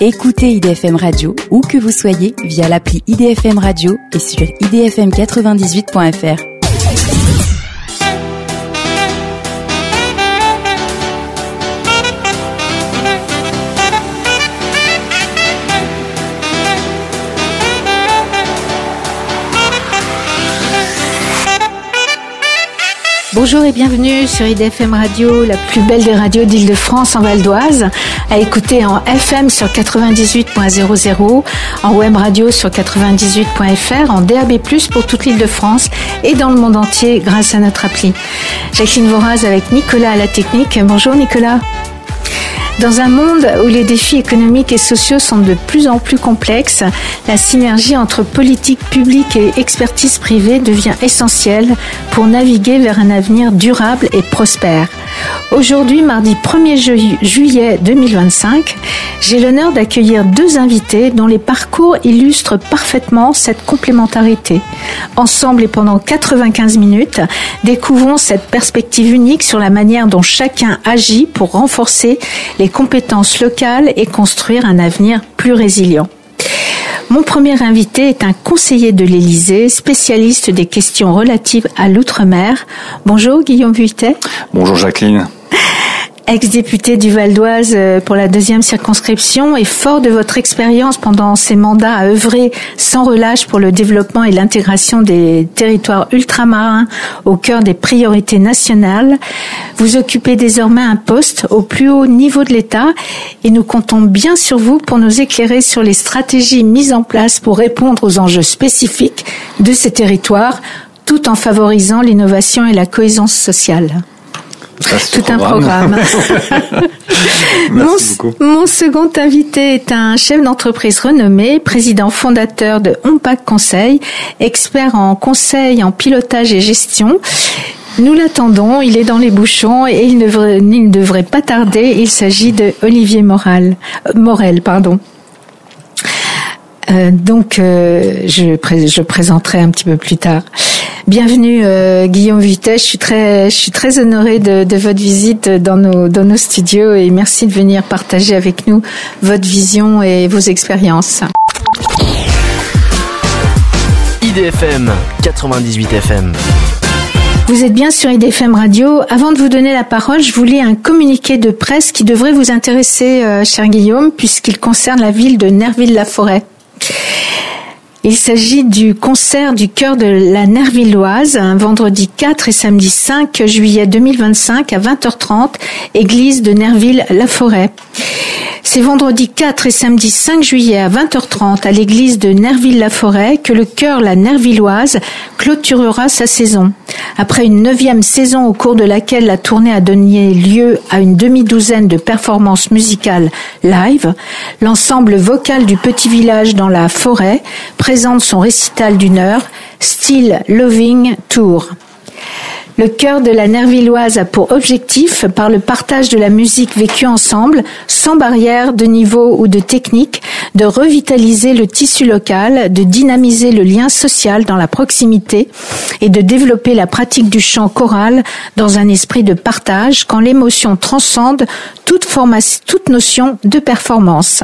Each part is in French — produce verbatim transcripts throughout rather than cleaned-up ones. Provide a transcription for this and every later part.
Écoutez I D F M Radio où que vous soyez via l'appli I D F M Radio et sur i d f m quatre-vingt-dix-huit point f r. Bonjour et bienvenue sur I D F M Radio, la plus belle des radios d'Île-de-France en Val d'Oise, à écouter en F M sur quatre-vingt-dix-huit point zéro zéro, en web radio sur quatre-vingt-dix-huit point f r, en D A B plus, pour toute l'Île-de-France et dans le monde entier grâce à notre appli. Jacqueline Voraz avec Nicolas à la technique. Bonjour Nicolas. Dans un monde où les défis économiques et sociaux sont de plus en plus complexes, la synergie entre politique publique et expertise privée devient essentielle pour naviguer vers un avenir durable et prospère. Aujourd'hui, mardi premier juillet deux mille vingt-cinq, j'ai l'honneur d'accueillir deux invités dont les parcours illustrent parfaitement cette complémentarité. Ensemble et pendant quatre-vingt-quinze minutes, découvrons cette perspective unique sur la manière dont chacun agit pour renforcer les compétences locales et construire un avenir plus résilient. Mon premier invité est un conseiller de l'Élysée, spécialiste des questions relatives à l'outre-mer. Bonjour Guillaume Vuittet. Bonjour Jacqueline. Ex-député du Val d'Oise pour la deuxième circonscription et fort de votre expérience pendant ces mandats à œuvrer sans relâche pour le développement et l'intégration des territoires ultramarins au cœur des priorités nationales, vous occupez désormais un poste au plus haut niveau de l'État et nous comptons bien sur vous pour nous éclairer sur les stratégies mises en place pour répondre aux enjeux spécifiques de ces territoires tout en favorisant l'innovation et la cohésion sociale. Tout un programme. mon, mon second invité est un chef d'entreprise renommé, président fondateur de Ompac Conseil, expert en conseil, en pilotage et gestion. Nous l'attendons, il est dans les bouchons et il ne devrait, il ne devrait pas tarder. Il s'agit de Olivier Morel, Morel, pardon. Euh, donc, euh, je, pré- je présenterai un petit peu plus tard. Bienvenue euh, Guillaume Vuittet, je suis très je suis très honorée de, de votre visite dans nos dans nos studios et merci de venir partager avec nous votre vision et vos expériences. I D F M quatre-vingt-dix-huit F M. Vous êtes bien sur I D F M Radio. Avant de vous donner la parole, je vous lis un communiqué de presse qui devrait vous intéresser, euh, cher Guillaume, puisqu'il concerne la ville de Nerville-la-Forêt. Il s'agit du concert du chœur de la Nervilloise, un vendredi quatre et samedi cinq juillet deux mille vingt-cinq à vingt heures trente, église de Nerville-la-Forêt. C'est vendredi quatre et samedi cinq juillet à vingt heures trente à l'église de Nerville-la-Forêt que le chœur La Nervilloise clôturera sa saison. Après une neuvième saison au cours de laquelle la tournée a donné lieu à une demi-douzaine de performances musicales live, l'ensemble vocal du petit village dans la forêt présente son récital d'une heure, Still Loving Tour. Le chœur de la Nervilloise a pour objectif, par le partage de la musique vécue ensemble, sans barrière de niveau ou de technique, de revitaliser le tissu local, de dynamiser le lien social dans la proximité et de développer la pratique du chant choral dans un esprit de partage quand l'émotion transcende toute formation, toute notion de performance.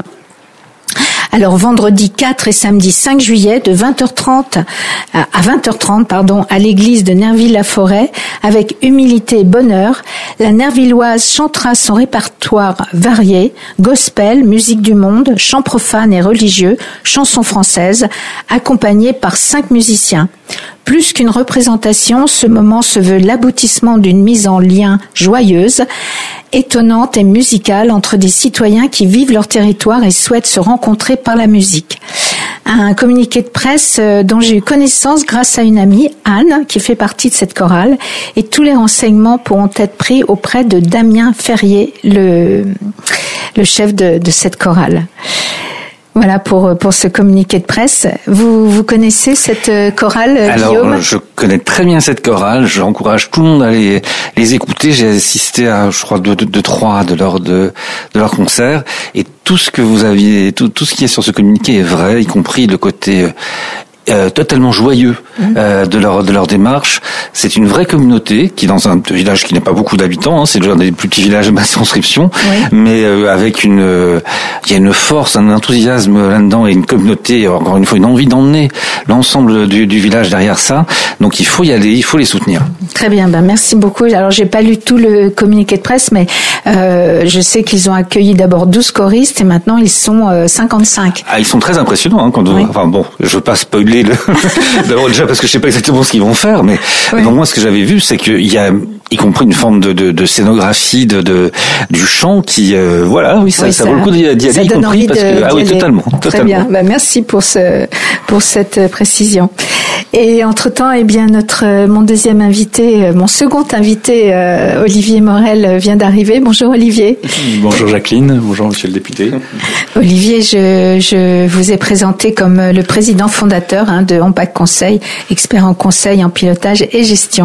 Alors vendredi quatre et samedi cinq juillet de vingt heures trente à vingt heures trente pardon à l'église de Nerville-la-Forêt, avec humilité et bonheur, la Nervilloise chantera son répertoire varié, gospel, musique du monde, chants profanes et religieux, chansons françaises, accompagnés par cinq musiciens. Plus qu'une représentation, ce moment se veut l'aboutissement d'une mise en lien joyeuse, étonnante et musicale entre des citoyens qui vivent leur territoire et souhaitent se rencontrer par la musique. Un communiqué de presse dont j'ai eu connaissance grâce à une amie, Anne, qui fait partie de cette chorale, et tous les renseignements pourront être pris auprès de Damien Ferrier, le, le chef de, de cette chorale. Voilà pour pour ce communiqué de presse. Vous vous connaissez cette chorale, Alors, Guillaume ? Alors, je connais très bien cette chorale. J'encourage tout le monde à les, les écouter. J'ai assisté à, je crois, deux, deux, deux trois de leurs de, de leurs concerts. Et tout ce que vous aviez, tout, tout ce qui est sur ce communiqué est vrai, y compris le côté Euh, totalement joyeux euh, de leur de leur démarche. C'est une vraie communauté qui est dans un village qui n'a pas beaucoup d'habitants, hein, c'est l'un des plus petits villages de ma circonscription, oui. mais euh, avec une euh, il y a une force, un enthousiasme là-dedans et une communauté, encore une fois une envie d'emmener l'ensemble du, du village derrière ça. Donc il faut y aller, il faut les soutenir. Très bien, ben merci beaucoup. Alors j'ai pas lu tout le communiqué de presse, mais euh, je sais qu'ils ont accueilli d'abord douze choristes et maintenant ils sont euh, cinquante-cinq. Ah, ils sont très impressionnants hein, quand oui. enfin bon, je veux pas spoiler le d'abord déjà parce que je sais pas exactement ce qu'ils vont faire, mais oui. donc moi ce que j'avais vu c'est qu'il y a y compris une forme de, de, de scénographie de, de du chant qui euh, voilà oui ça, oui, ça, ça vaut le coup d'y aller, y compris parce que ah oui totalement, totalement. Très bien, bah, merci pour ce pour cette précision. Et entre-temps, eh bien notre mon deuxième invité, mon second invité, euh, Olivier Morel vient d'arriver. Bonjour Olivier. Bonjour Jacqueline, bonjour Monsieur le député. Olivier, je je vous ai présenté comme le président fondateur hein, de Ampac Conseil, expert en conseil en pilotage et gestion.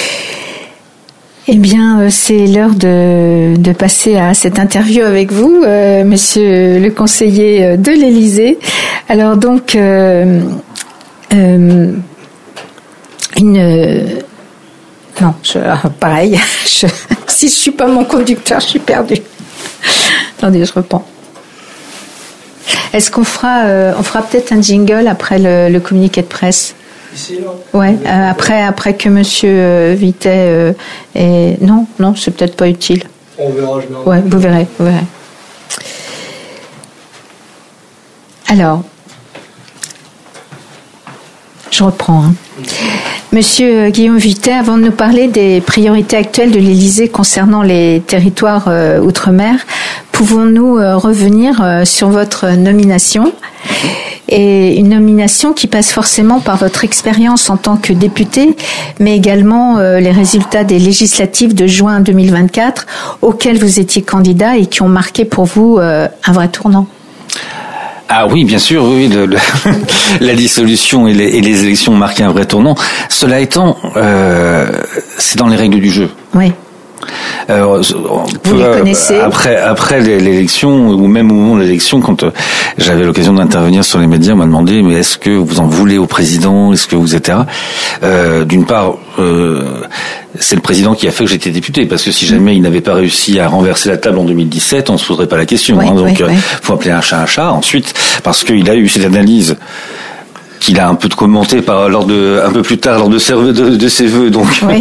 Eh bien, c'est l'heure de, de passer à cette interview avec vous, euh, monsieur le conseiller de l'Élysée. Alors donc, euh, euh, une... Euh, non, je, pareil, je, si je suis pas mon conducteur, je suis perdue. Attendez, je reprends. Est-ce qu'on fera, euh, on fera peut-être un jingle après le, le communiqué de presse ? Ouais, euh, après, après que Monsieur euh, Vitet euh, est... Non, non, c'est peut-être pas utile. On verra, je verrai. Ouais, vous verrez, vous verrez. Alors, je reprends. Hein. Monsieur Guillaume Vitet, avant de nous parler des priorités actuelles de l'Élysée concernant les territoires euh, outre-mer, pouvons-nous euh, revenir euh, sur votre nomination ? Et une nomination qui passe forcément par votre expérience en tant que député, mais également euh, les résultats des législatives de juin deux mille vingt-quatre, auxquels vous étiez candidat et qui ont marqué pour vous euh, un vrai tournant. Ah oui, bien sûr, oui, le, le, la dissolution et les, et les élections ont marqué un vrai tournant. Cela étant, euh, c'est dans les règles du jeu. Oui. Euh, Vous les connaissez. Après, après l'élection ou même au moment de l'élection, quand euh, j'avais l'occasion d'intervenir sur les médias, on m'a demandé mais est-ce que vous en voulez au président, est-ce que vous et cetera. Euh, d'une part, euh, c'est le président qui a fait que j'étais député, parce que si jamais il n'avait pas réussi à renverser la table en deux mille dix-sept, on se poserait pas la question. Oui, hein, donc, oui, euh, oui. faut appeler un chat un chat. Ensuite, parce qu'il a eu cette analyse qu'il a un peu de commenté par lors de un peu plus tard lors de ses de, de ses vœux, donc oui.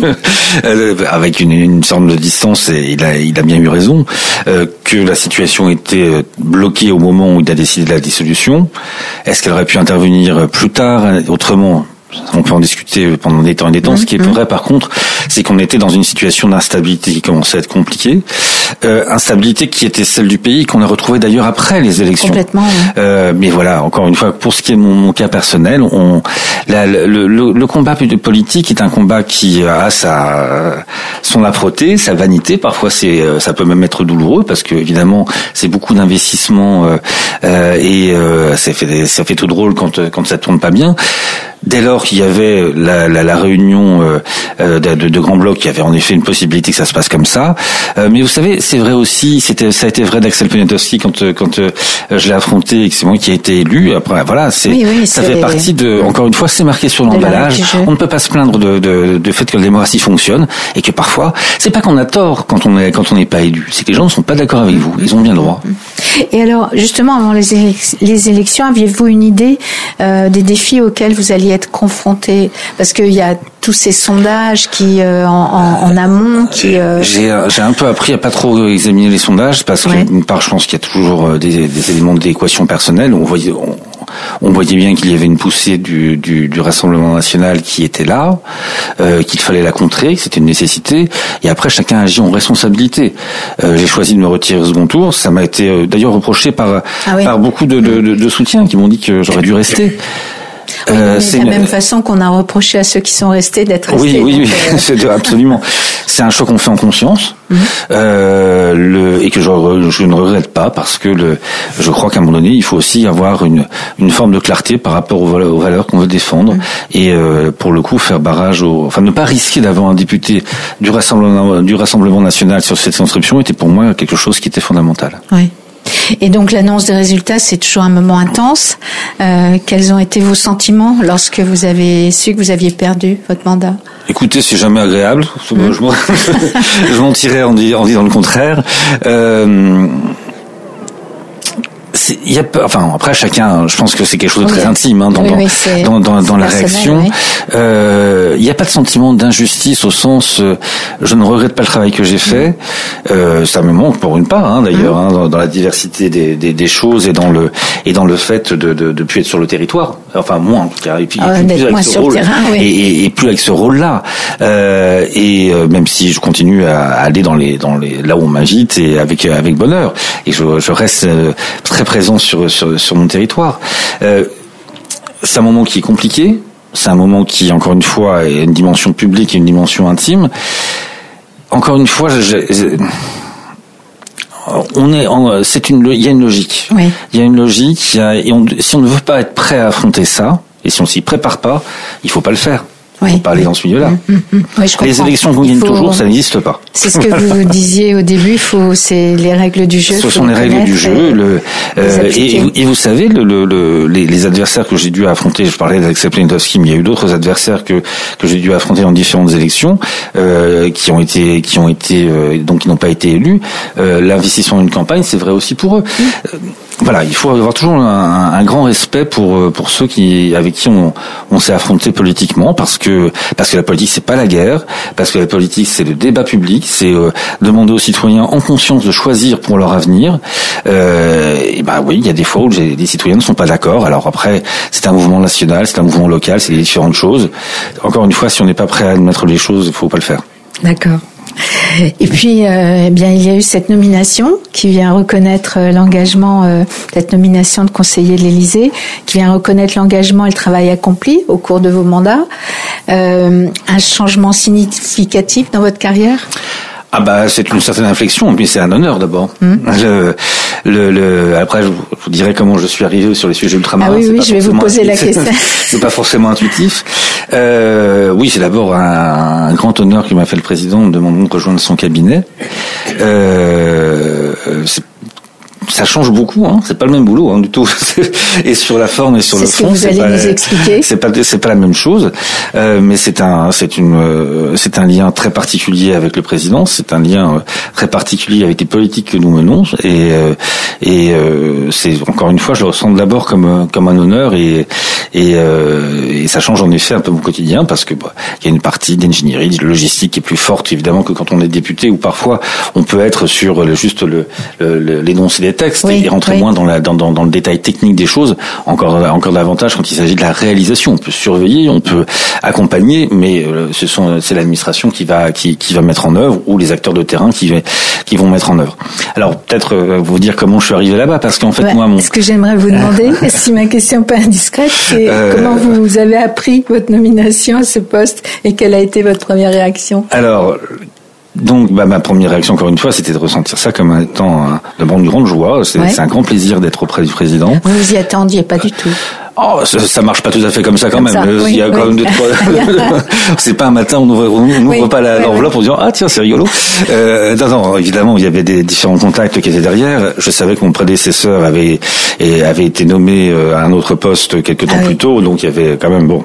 avec une, une sorte de distance, et il a il a bien eu raison, euh, que la situation était bloquée au moment où il a décidé de la dissolution. Est-ce qu'elle aurait pu intervenir plus tard, autrement? On peut en discuter pendant des temps et des temps. Mmh, Ce qui est mmh. vrai, par contre, c'est qu'on était dans une situation d'instabilité qui commençait à être compliquée. Euh, instabilité qui était celle du pays, qu'on a retrouvée d'ailleurs après les élections. Complètement. Oui. Euh, mais voilà, encore une fois, pour ce qui est de mon, mon cas personnel, on, la, le, le, le combat politique est un combat qui a sa, son âpreté, sa vanité. Parfois, c'est, ça peut même être douloureux parce que évidemment, c'est beaucoup d'investissement euh, euh, et euh, ça fait, ça fait tout drôle quand quand ça tourne pas bien. Dès lors qu'il y avait la, la, la réunion euh, de, de, de grands blocs, il y avait en effet une possibilité que ça se passe comme ça. Euh, mais vous savez, c'est vrai aussi, c'était, ça a été vrai d'Axel Poniatowski quand, quand euh, je l'ai affronté et que c'est moi qui ai été élu. Après, voilà, c'est, oui, oui, ça c'est fait partie de, encore une fois, c'est marqué sur l'emballage. On ne peut pas se plaindre de, de, de fait que la démocratie fonctionne et que parfois, c'est pas qu'on a tort quand on est, quand on n'est pas élu, c'est que les gens ne sont pas d'accord avec vous. Ils ont bien le droit. Et alors, justement, avant les, élec- les élections, aviez-vous une idée euh, des défis auxquels vous alliez être confrontés? Parce qu'il y a tous ces sondages qui euh, en, en, en amont qui. Euh... J'ai, j'ai un peu appris à pas trop examiner les sondages parce que ouais. d'une part, je pense qu'il y a toujours des, des éléments d'équation personnelle. On voyait, on, on voyait bien qu'il y avait une poussée du, du, du Rassemblement national qui était là, euh, qu'il fallait la contrer, que c'était une nécessité. Et après, chacun agit en responsabilité. Euh, j'ai choisi de me retirer au second tour. Ça m'a été euh, d'ailleurs reproché par ah oui. par beaucoup de, de, de, de soutiens qui m'ont dit que j'aurais dû rester. Oui, euh, c'est de la une... même façon qu'on a reproché à ceux qui sont restés d'être restés. Oui, oui, donc, oui, euh... c'est absolument. C'est un choix qu'on fait en conscience, mm-hmm. euh, le, et que je, je ne regrette pas parce que le, je crois qu'à un moment donné, il faut aussi avoir une, une forme de clarté par rapport aux valeurs, aux valeurs qu'on veut défendre mm-hmm. et euh, pour le coup faire barrage au, enfin ne pas risquer d'avoir un député du Rassemblement, du Rassemblement national sur cette inscription était pour moi quelque chose qui était fondamental. Oui. Et donc l'annonce des résultats, c'est toujours un moment intense. Euh, quels ont été vos sentiments lorsque vous avez su que vous aviez perdu votre mandat ? Écoutez, c'est jamais agréable. Mmh. Je, m'en, je m'en tirais en, dis, en disant le contraire. Euh, c'est, y a, enfin, après, chacun, je pense que c'est quelque chose de très oui. intime hein, dans, oui, oui, dans, dans, dans, dans la réaction. Il oui. euh, n'y a pas de sentiment d'injustice au sens euh, je ne regrette pas le travail que j'ai fait. Euh, ça me manque pour une part, hein, d'ailleurs, mmh. hein, dans, dans la diversité des, des, des choses et dans le et dans le fait de de, de plus être sur le territoire. Enfin, moins en tout cas. Et puis, euh, plus avec moins ce sur rôle, le terrain, oui. et, et, et plus avec ce rôle-là. Euh, et euh, même si je continue à aller dans les dans les là où on m'invite et avec avec bonheur. Et je, je reste euh, très présent sur sur sur mon territoire. Euh, c'est un moment qui est compliqué. C'est un moment qui, encore une fois, a une dimension publique et une dimension intime. Encore une fois, je, je, on est, en, c'est une, il y a une logique. Oui. Il y a une logique. Il y a, et on, si on ne veut pas être prêt à affronter ça, et si on s'y prépare pas, il faut pas le faire. Oui. Faut pas aller dans ce milieu-là. Mmh, mmh. Oui, je les élections qu'on gagne faut... toujours, ça n'existe pas. C'est ce que vous disiez au début. Il faut, c'est les règles du jeu. Ce sont les règles du jeu. Et, le, euh, et, et vous savez, le, le, le, les, les adversaires que j'ai dû affronter. Je parlais d'Alexei Poniatowski, mais il y a eu d'autres adversaires que que j'ai dû affronter dans différentes élections, euh, qui ont été, qui ont été, euh, donc qui n'ont pas été élus. Euh, l'investissement d'une campagne, c'est vrai aussi pour eux. Mmh. Euh, Voilà, il faut avoir toujours un, un grand respect pour pour ceux qui avec qui on, on s'est affronté politiquement, parce que parce que la politique c'est pas la guerre, parce que la politique c'est le débat public, c'est euh, demander aux citoyens en conscience de choisir pour leur avenir. Euh, et ben oui, il y a des fois où les, les citoyens ne sont pas d'accord. Alors après, c'est un mouvement national, c'est un mouvement local, c'est des différentes choses. Encore une fois, si on n'est pas prêt à admettre les choses, il faut pas le faire. D'accord. Et puis, euh, eh bien, il y a eu cette nomination qui vient reconnaître l'engagement, euh, cette nomination de conseiller de l'Élysée, qui vient reconnaître l'engagement et le travail accompli au cours de vos mandats. Euh, un changement significatif dans votre carrière ? Ah bah c'est une certaine inflexion, mais c'est un honneur d'abord. Mmh. Le, le, le, après je vous dirai comment je suis arrivé sur les sujets ultramarins. Ah oui, oui, je vais vous poser la question. C'est pas forcément intuitif. Euh, oui, c'est d'abord un, un grand honneur que m'a fait le président de demander de rejoindre son cabinet. Euh, c'est Ça change beaucoup, hein. C'est pas le même boulot, hein, du tout. Et sur la forme et sur c'est le fond, c'est ce que vous allez pas, nous expliquer. C'est pas, c'est pas la même chose. Euh, mais c'est un, c'est une, euh, c'est un lien très particulier avec le président. C'est un lien euh, très particulier avec les politiques que nous menons. Et, euh, et euh, c'est encore une fois, je le ressens d'abord comme, comme un honneur. Et, et, euh, et ça change en effet un peu mon quotidien, parce que bah, il y a une partie d'ingénierie, de logistique qui est plus forte évidemment que quand on est député, où parfois on peut être sur le, juste le, le, l'énoncé des textes oui, et rentrer oui. moins dans, la, dans, dans, dans le détail technique des choses, encore, encore davantage quand il s'agit de la réalisation. On peut surveiller, on peut accompagner, mais euh, ce sont, c'est l'administration qui va, qui, qui va mettre en œuvre, ou les acteurs de terrain qui, qui vont mettre en œuvre. Alors peut-être euh, vous dire comment je suis arrivé là-bas, parce qu'en fait ouais, moi... Mon... Ce que j'aimerais vous demander, si ma question n'est pas indiscrète, c'est euh... comment vous avez appris votre nomination à ce poste et quelle a été votre première réaction ? Alors... Donc, bah, ma première réaction, encore une fois, c'était de ressentir ça comme étant un, une grande joie. C'est, ouais. c'est un grand plaisir d'être auprès du président. Vous vous y attendiez pas du tout. Oh, ça, ça marche pas tout à fait comme ça quand comme même. Ça, oui, Il y a oui. quand même deux, trois. C'est pas un matin on ouvre, on n'ouvre oui, pas la, oui, l'enveloppe oui. en disant ah tiens c'est rigolo. Euh, non, non, évidemment il y avait des différents contacts qui étaient derrière. Je savais que mon prédécesseur avait et avait été nommé à un autre poste quelques temps ah, plus oui. tôt, donc il y avait quand même bon.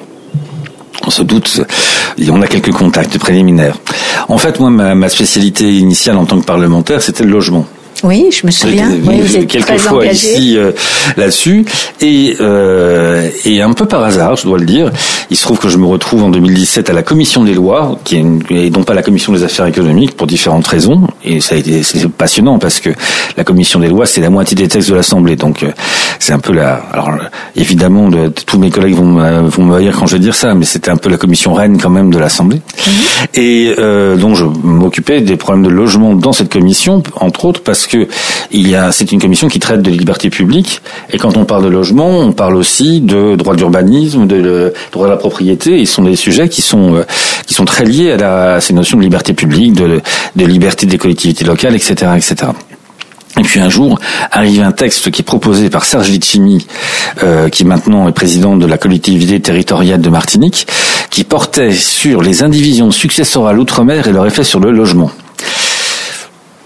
On se doute, on a quelques contacts préliminaires. En fait, moi, ma, ma spécialité initiale en tant que parlementaire, c'était le logement. Oui, je me souviens. Oui, vous êtes quelques très fois engagé. ici euh, là-dessus, et euh, et un peu par hasard, je dois le dire, il se trouve que je me retrouve en deux mille dix-sept à la commission des lois, qui est une, et non pas la commission des affaires économiques, pour différentes raisons. Et ça a été c'est passionnant parce que la commission des lois, c'est la moitié des textes de l'Assemblée, donc euh, c'est un peu la. Alors évidemment, de, de, tous mes collègues vont me, vont me haïr quand je vais dire ça, mais c'était un peu la commission reine quand même de l'Assemblée. Mmh. Et euh, donc je m'occupais des problèmes de logement dans cette commission, entre autres parce que que il y a, c'est une commission qui traite de liberté publique, et quand on parle de logement, on parle aussi de droit d'urbanisme, de, de droit de la propriété, et ce sont des sujets qui sont euh, qui sont très liés à, la, à ces notions de liberté publique, de, de liberté des collectivités locales, et cetera, et cetera. Et puis un jour, arrive un texte qui est proposé par Serge Letchimy, euh, qui maintenant est président de la collectivité territoriale de Martinique, qui portait sur les indivisions successorales outre-mer et leur effet sur le logement.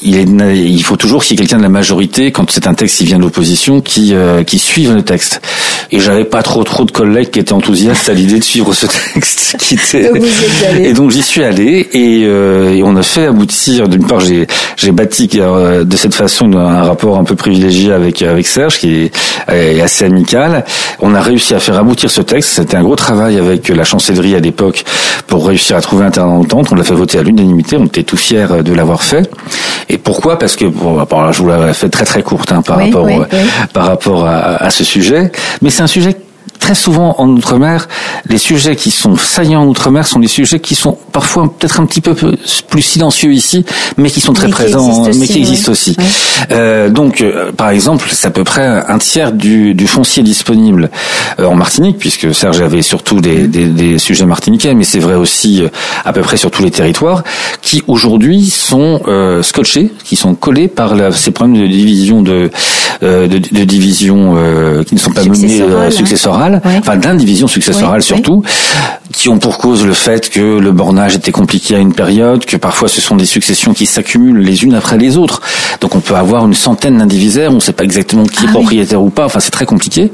il, est, il faut toujours qu'il y ait quelqu'un de la majorité, quand c'est un texte qui vient de l'opposition, qui, euh, qui suive le texte. Et j'avais pas trop trop de collègues qui étaient enthousiastes à l'idée de suivre ce texte. Qui était... Donc vous êtes allé. Et donc j'y suis allé et, euh, et on a fait aboutir. D'une part, j'ai, j'ai bâti euh, de cette façon un rapport un peu privilégié avec avec Serge, qui est, est assez amical. On a réussi à faire aboutir ce texte. C'était un gros travail avec la chancellerie à l'époque pour réussir à trouver un terrain d'entente. On l'a fait voter à l'unanimité. On était tout fiers de l'avoir fait. Et pourquoi ? Parce que bon, je vous l'avais fait très très courte hein, par, oui, rapport, oui, oui. par rapport à, à ce sujet. Mais c'est un sujet très souvent en Outre-mer, les sujets qui sont saillants en Outre-mer sont des sujets qui sont parfois peut-être un petit peu plus silencieux ici, mais qui sont très mais présents, qui mais qui existent oui. aussi. Oui. Euh, donc, euh, par exemple, c'est à peu près un tiers du, du foncier disponible euh, en Martinique, puisque Serge avait surtout des, des, des sujets martiniquais, mais c'est vrai aussi euh, à peu près sur tous les territoires, qui aujourd'hui sont euh, scotchés, qui sont collés par la, ces problèmes de division de, euh, de, de division euh, qui ne sont pas menés euh, successorales. Oui. Enfin d'indivision successorale oui, surtout, oui. qui ont pour cause le fait que le bornage était compliqué à une période, que parfois ce sont des successions qui s'accumulent les unes après les autres. Donc on peut avoir une centaine d'indivisaires, on ne sait pas exactement qui ah, est propriétaire oui. ou pas, enfin c'est très compliqué.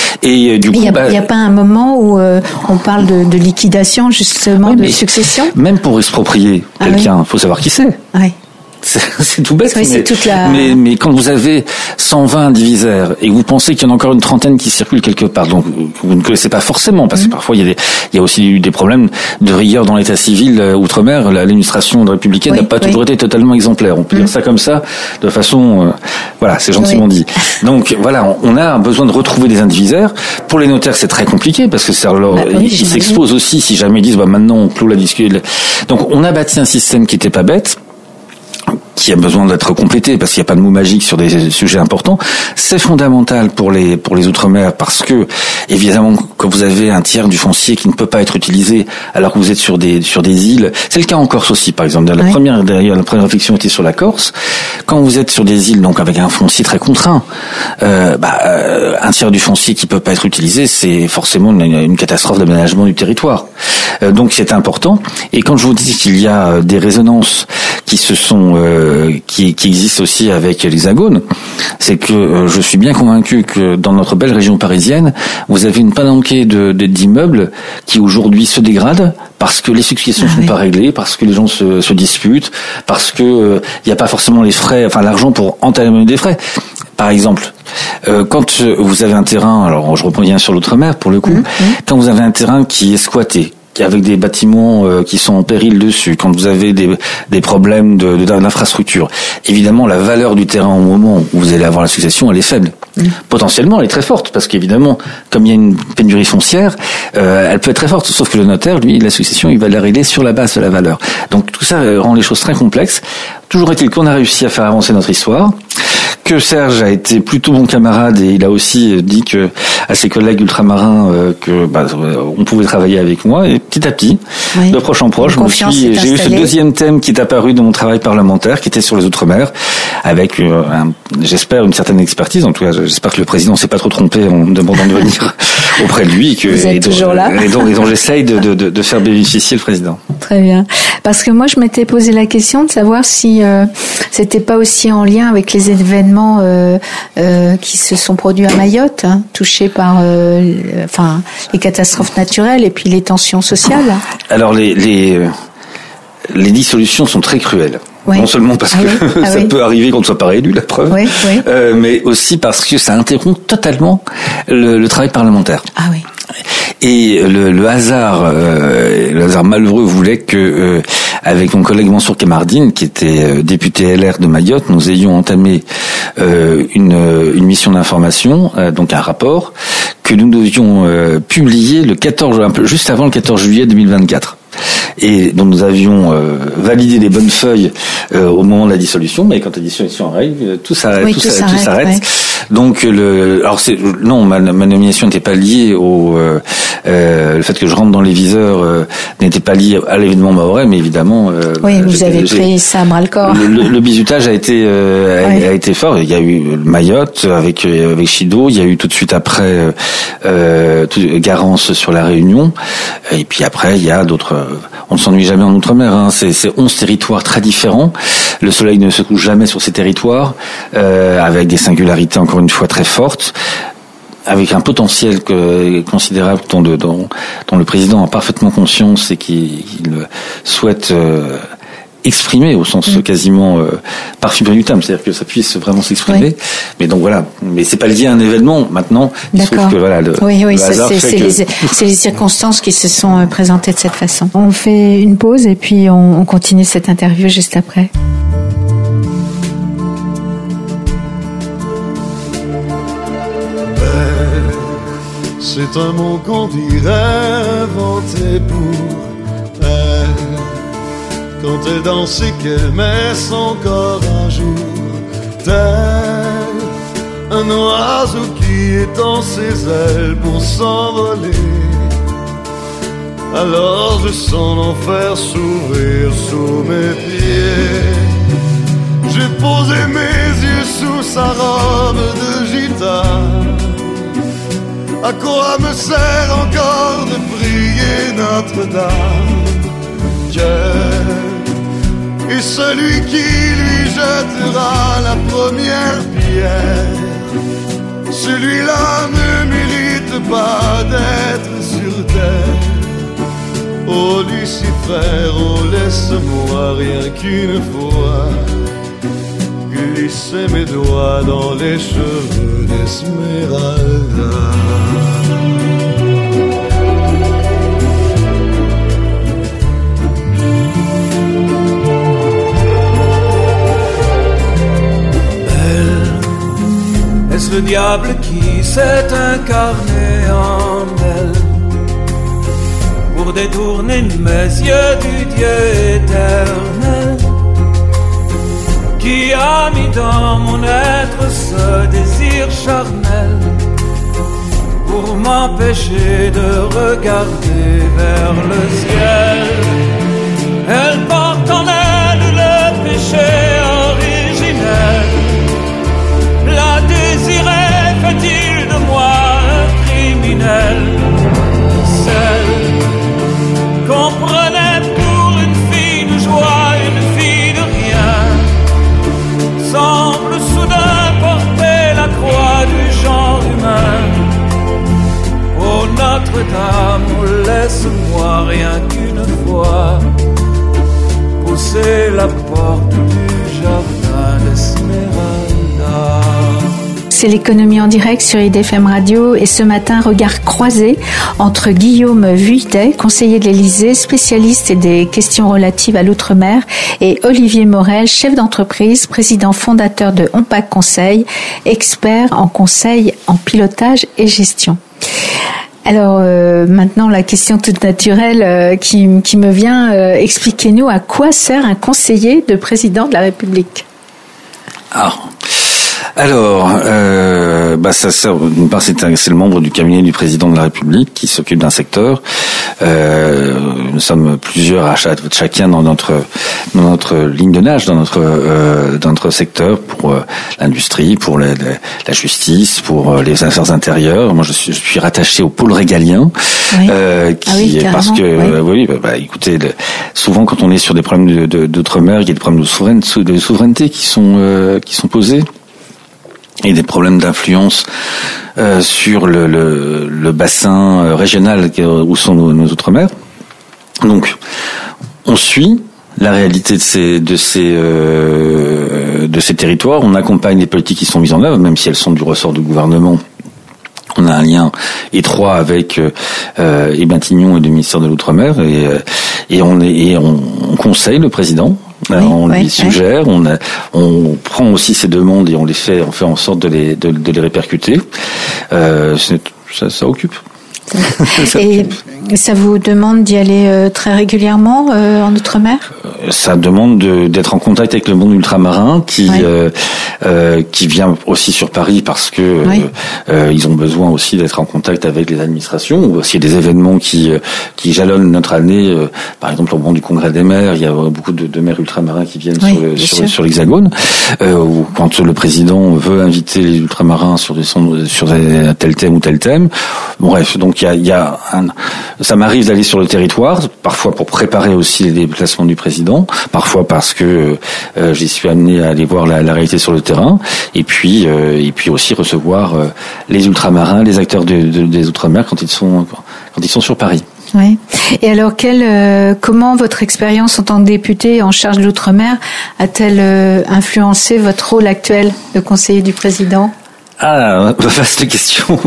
Et du coup, il n'y a, bah, a pas un moment où euh, on parle de, de liquidation justement, oui, de succession. Même pour exproprier ah, quelqu'un, il oui. faut savoir qui c'est. Oui. C'est, c'est tout bête, oui, mais, c'est toute la... mais, mais quand vous avez cent vingt indivisaires et que vous pensez qu'il y en a encore une trentaine qui circulent quelque part, donc vous ne connaissez pas forcément, parce que mmh. parfois il y a des, il y a aussi eu des problèmes de rigueur dans l'état civil euh, outre-mer. L'administration républicaine oui, n'a pas oui. toujours été totalement exemplaire. On peut mmh. dire ça comme ça, de façon, euh, voilà, c'est gentiment oui. dit. Donc voilà, on, on a besoin de retrouver des indivisaires. Pour les notaires, c'est très compliqué parce que ça leur, bah, oui, ils, ils s'exposent aussi si jamais ils disent bah maintenant on clôt la discussion. Donc on a bâti un système qui était pas bête, qui a besoin d'être complété parce qu'il n'y a pas de mots magiques sur des sujets importants. C'est fondamental pour les pour les Outre-mer parce que évidemment quand vous avez un tiers du foncier qui ne peut pas être utilisé alors que vous êtes sur des sur des îles, c'est le cas en Corse aussi par exemple. La oui. première d'ailleurs la première réflexion était sur la Corse. Quand vous êtes sur des îles donc avec un foncier très contraint, euh, bah, euh, un tiers du foncier qui peut pas être utilisé, c'est forcément une, une catastrophe d'aménagement du territoire. Euh, donc c'est important. Et quand je vous dis qu'il y a des résonances qui se sont euh, qui, qui existe aussi avec l'Hexagone, c'est que euh, je suis bien convaincu que dans notre belle région parisienne, vous avez une palanquée de, de, d'immeubles qui aujourd'hui se dégradent parce que les successions ne ah, sont oui. pas réglées, parce que les gens se, se disputent, parce que il euh, n'y a pas forcément les frais, enfin l'argent pour entamer des frais. Par exemple, euh, quand vous avez un terrain, alors je reprends bien sur l'outre-mer pour le coup, mmh, mmh. quand vous avez un terrain qui est squatté, avec des bâtiments euh, qui sont en péril dessus, quand vous avez des, des problèmes de, de, d'infrastructure, évidemment la valeur du terrain au moment où vous allez avoir la succession, elle est faible. Mmh. Potentiellement, elle est très forte, parce qu'évidemment, comme il y a une pénurie foncière, euh, elle peut être très forte, sauf que le notaire, lui, la succession, il va la régler sur la base de la valeur. Donc tout ça euh, rend les choses très complexes. Toujours est-il qu'on a réussi à faire avancer notre histoire, que Serge a été plutôt bon camarade et il a aussi dit que à ses collègues ultramarins euh, que bah, on pouvait travailler avec moi et petit à petit, oui. de proche en proche, je me suis, j'ai eu ce deuxième thème qui est apparu dans mon travail parlementaire, qui était sur les Outre-mer, avec euh, un, j'espère une certaine expertise. En tout cas, j'espère que le président s'est pas trop trompé en me demandant de venir auprès de lui, et que Vous êtes et dont, toujours là. et dont, et dont j'essaye de, de, de, de faire bénéficier le président. Très bien, parce que moi je m'étais posé la question de savoir si euh, c'était pas aussi en lien avec les événements Euh, euh, qui se sont produits à Mayotte, hein, touchés par euh, enfin les catastrophes naturelles et puis les tensions sociales. Alors les les les dissolutions sont très cruelles. Oui. Non seulement parce ah que oui. ah ça oui. peut arriver qu'on ne soit pas réélu, la preuve, oui, oui. Euh, mais aussi parce que ça interrompt totalement le, le travail parlementaire. Ah oui. Et le, le hasard, euh, le hasard malheureux voulait que, euh, avec mon collègue Mansour Kamardine, qui était euh, député L R de Mayotte, nous ayons entamé euh, une, une mission d'information, euh, donc un rapport que nous devions euh, publier le quatorze, un peu juste avant le quatorze juillet deux mille vingt-quatre. Et dont nous avions euh, validé les bonnes feuilles euh, au moment de la dissolution, mais quand la dissolution arrive, tout s'arrête. Oui, tout, tout, ça, s'arrête, tout s'arrête. Ouais. Donc, le, alors c'est, non, ma, ma nomination n'était pas liée au, euh, euh, le fait que je rentre dans les viseurs euh, n'était pas lié à l'événement mahorais, mais évidemment. Euh, oui, vous avez pris ça à bras le corps. Le, le, le bizutage a été euh, a, oui. a été fort. Il y a eu Mayotte avec avec Chido. Il y a eu tout de suite après euh, tout, Garance sur la Réunion. Et puis après, il y a d'autres. On ne s'ennuie jamais en Outre-mer. Hein. C'est, c'est onze territoires très différents. Le soleil ne se couche jamais sur ces territoires, euh, avec des singularités encore une fois très fortes, avec un potentiel que, considérable dont, de, dont, dont le président a parfaitement conscience et qu'il, qu'il souhaite euh, exprimer au sens mmh. quasiment euh, parfumé du terme, c'est-à-dire que ça puisse vraiment s'exprimer. Oui. Mais donc voilà, mais c'est pas lié à un événement. Maintenant, il se trouve que voilà, le, oui, oui, le ça, hasard c'est, fait c'est, que... les, c'est les circonstances qui se sont présentées de cette façon. On fait une pause et puis on, on continue cette interview juste après. C'est un mot qu'on dirait inventé pour elle, quand elle danse et qu'elle met son corps un jour, tel un oiseau qui étend ses ailes pour s'envoler. Alors je sens l'enfer s'ouvrir sous mes pieds. J'ai posé mes yeux sous sa robe de gitane. À quoi me sert encore de prier Notre-Dame? Dieu est celui qui lui jettera la première pierre. Celui-là ne mérite pas d'être sur terre. Oh Lucifer, oh laisse-moi rien qu'une fois glisser mes doigts dans les cheveux d'Esmeralda. Belle, est-ce le diable qui s'est incarné en elle pour détourner mes yeux du Dieu éternel, qui a mis dans mon être ce désir charnel pour m'empêcher de regarder vers le ciel? Elle porte en elle le péché originel. La désirait, fait-il de moi un criminel? Celle qu'on prenait pour une fille de joie, une fille de rien, semble soudain porter la croix du genre humain. Oh Notre-Dame, oh laisse-moi rien qu'une fois pousser la porte du jardin d'Esmeralda. C'est l'économie en direct sur I D F M Radio et ce matin, regard croisé entre Guillaume Vuittet, conseiller de l'Élysée, spécialiste des questions relatives à l'outre-mer, et Olivier Morel, chef d'entreprise, président fondateur de Onpac Conseil, expert en conseil en pilotage et gestion. Alors euh, maintenant, la question toute naturelle euh, qui, qui me vient, euh, expliquez-nous à quoi sert un conseiller de président de la République? Ah. Alors, euh, bah ça sert. D'une part, c'est, un, c'est le membre du cabinet du président de la République qui s'occupe d'un secteur. Euh, nous sommes plusieurs à chaque, chacun dans notre dans notre ligne de nage, dans notre euh, dans notre secteur, pour euh, l'industrie, pour la, la, la justice, pour euh, les affaires intérieures. Moi, je suis, je suis rattaché au pôle régalien, oui. euh, qui ah oui, parce que oui, euh, oui bah, bah, écoutez, le, souvent quand on est sur des problèmes de, de, d'outre-mer, il y a des problèmes de souveraineté, de souveraineté qui sont euh, qui sont posés. Et des problèmes d'influence euh, sur le, le, le bassin régional où sont nos, nos outre-mer. Donc, on suit la réalité de ces de ces euh, de ces territoires. On accompagne les politiques qui sont mises en œuvre, même si elles sont du ressort du gouvernement. On a un lien étroit avec euh, et Matignon et le ministère de l'Outre-mer et et on est et on, on conseille le président. Oui, on lui oui, suggère, oui. on, a, on prend aussi ces demandes et on les fait, on fait en sorte de les, de, de les répercuter. Euh, c'est, ça, ça occupe. Et Ça vous demande d'y aller euh, très régulièrement euh, en Outre-mer ? Ça demande de, d'être en contact avec le monde ultramarin qui oui. euh, euh, qui vient aussi sur Paris parce que oui. euh, euh, ils ont besoin aussi d'être en contact avec les administrations. Ou aussi des événements qui euh, qui jalonnent notre année. Euh, par exemple, au moment du Congrès des maires, il y a beaucoup de, de maires ultramarins qui viennent oui, sur, le, sur, sur l'Hexagone. Euh, ou quand le président veut inviter les ultramarins sur des sur des, tel thème ou tel thème. Bref, donc il y a il y a un, ça m'arrive d'aller sur le territoire, parfois pour préparer aussi les déplacements du président, parfois parce que euh, j'y suis amené à aller voir la, la réalité sur le terrain, et puis euh, et puis aussi recevoir euh, les ultramarins, les acteurs de, de, des outre-mer quand ils sont quand ils sont sur Paris. Oui. Et alors, quelle, euh, comment votre expérience en tant que député en charge de l'outre-mer a-t-elle euh, influencé votre rôle actuel de conseiller du président ? Ah, vaste question.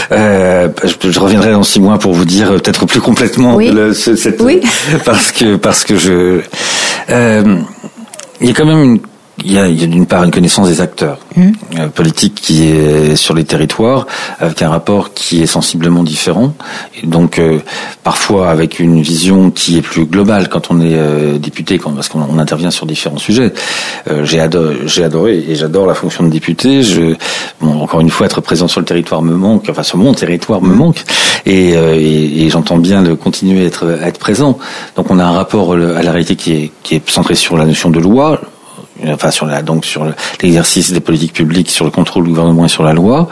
Euh, je, je reviendrai dans six mois pour vous dire peut-être plus complètement oui. le, ce, cette, oui. parce que parce que je, euh, il y a quand même une, il y a, il y a d'une part une connaissance des acteurs mmh. euh, politiques qui est sur les territoires avec un rapport qui est sensiblement différent et donc euh, parfois avec une vision qui est plus globale quand on est euh, député quand, parce qu'on on intervient sur différents sujets. Euh, j'ai adoré, j'ai adoré et j'adore la fonction de député. Je, bon, encore une fois, être présent sur le territoire me manque, enfin sur mon territoire me manque et, euh, et, et j'entends bien de continuer à être, à être présent. Donc on a un rapport à la réalité qui est, qui est centré sur la notion de loi. Enfin sur la donc sur l'exercice des politiques publiques, sur le contrôle du gouvernement et sur la loi.